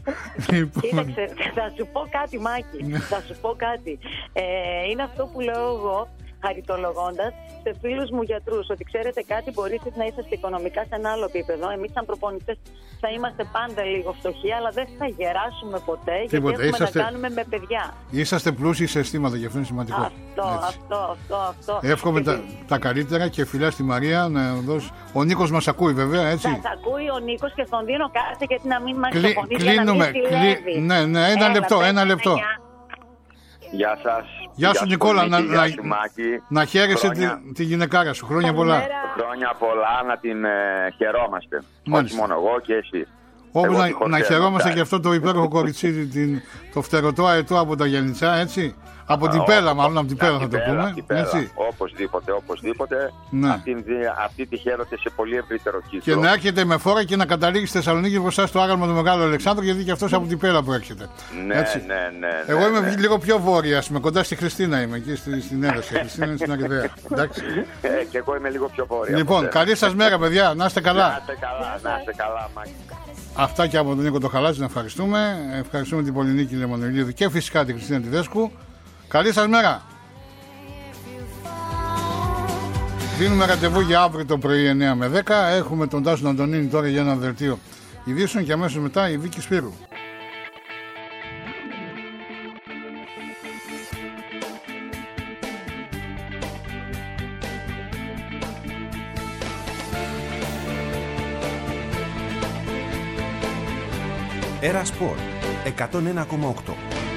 Κοίταξε, θα σου πω κάτι, Μάκη. Θα σου πω κάτι. Ε, είναι αυτό που λέω εγώ, χαριτολογώντας σε φίλους μου γιατρούς, ότι ξέρετε κάτι, μπορείτε να είσαστε οικονομικά σε ένα άλλο επίπεδο. Εμείς σαν προπονητές θα είμαστε πάντα λίγο φτωχοί, αλλά δεν θα γεράσουμε ποτέ. Τίποτε. Γιατί έχουμε είσαστε... να κάνουμε με παιδιά. Είσαστε πλούσιοι σε αισθήματα και αυτό είναι σημαντικό. Αυτό, αυτό, αυτό, αυτό. Εύχομαι και... τα, τα καλύτερα και φιλιά στη Μαρία να δώσει. Ο Νίκος μας ακούει βέβαια, έτσι. Μας ακούει ο Νίκος και στον δίνω κάρτα γιατί να μην μας Κλει... προπονήσει. Κλείνουμε. Κλει... Ναι, ναι, ένα Έλα, λεπτό, ένα λεπτό. Γεια σας. Γεια σου Νικόλα, να, γεια σου, να χαίρεσαι τη, τη γυναικάρα σου. Χρόνια πολλά. Χρόνια πολλά, να την ε, χαιρόμαστε. Μάλιστα. Όχι μόνο εγώ και εσύ. Όπως να, να χαιρόμαστε και αυτό το υπέροχο κοριτσίδι, την, το φτερωτό αετό από τα Γιαννιτσά, έτσι. Από την Πέλα, μάλλον από την Πέλα θα το πούμε. Έτσι. Οπωσδήποτε, οπωσδήποτε. Ναι. Αυτή, αυτή τη χαίρεται σε πολύ ευρύτερο κύκλο. Και να έρχεται με φόρα και να καταλήγει στη Θεσσαλονίκη μπροστά στο άγαλμα του Μεγάλου Αλεξάνδρου, γιατί και αυτό από την Πέλα που έρχεται. Ναι, έτσι. ναι, ναι, ναι. Εγώ είμαι ναι. λίγο πιο βόρεια, με κοντά στη Χριστίνα είμαι, εκεί στη, στην Έδωση. Η Χριστίνα είναι στην Αριδαία. Ε, και εγώ είμαι λίγο πιο βόρεια. Λοιπόν, καλή σας μέρα, παιδιά. Να είστε καλά. Να είστε καλά, να είστε καλά, Μάκη. Αυτά και από τον Νίκο το Χαλάτζη, να ευχαριστούμε. Ευχαριστούμε την Πολυνίκη Εμμανουηλίδου και φυσικά την Χριστίνα Τιδέσκου. Καλή σας μέρα. Δίνουμε ραντεβού για αύριο το πρωί εννιά με δέκα. Έχουμε τον Τάσο Αντωνίνη τώρα για ένα δελτίο ειδήσεων και αμέσως μετά η Βίκη Σπύρου. Έρα Σπορ εκατόν ένα κόμμα οκτώ.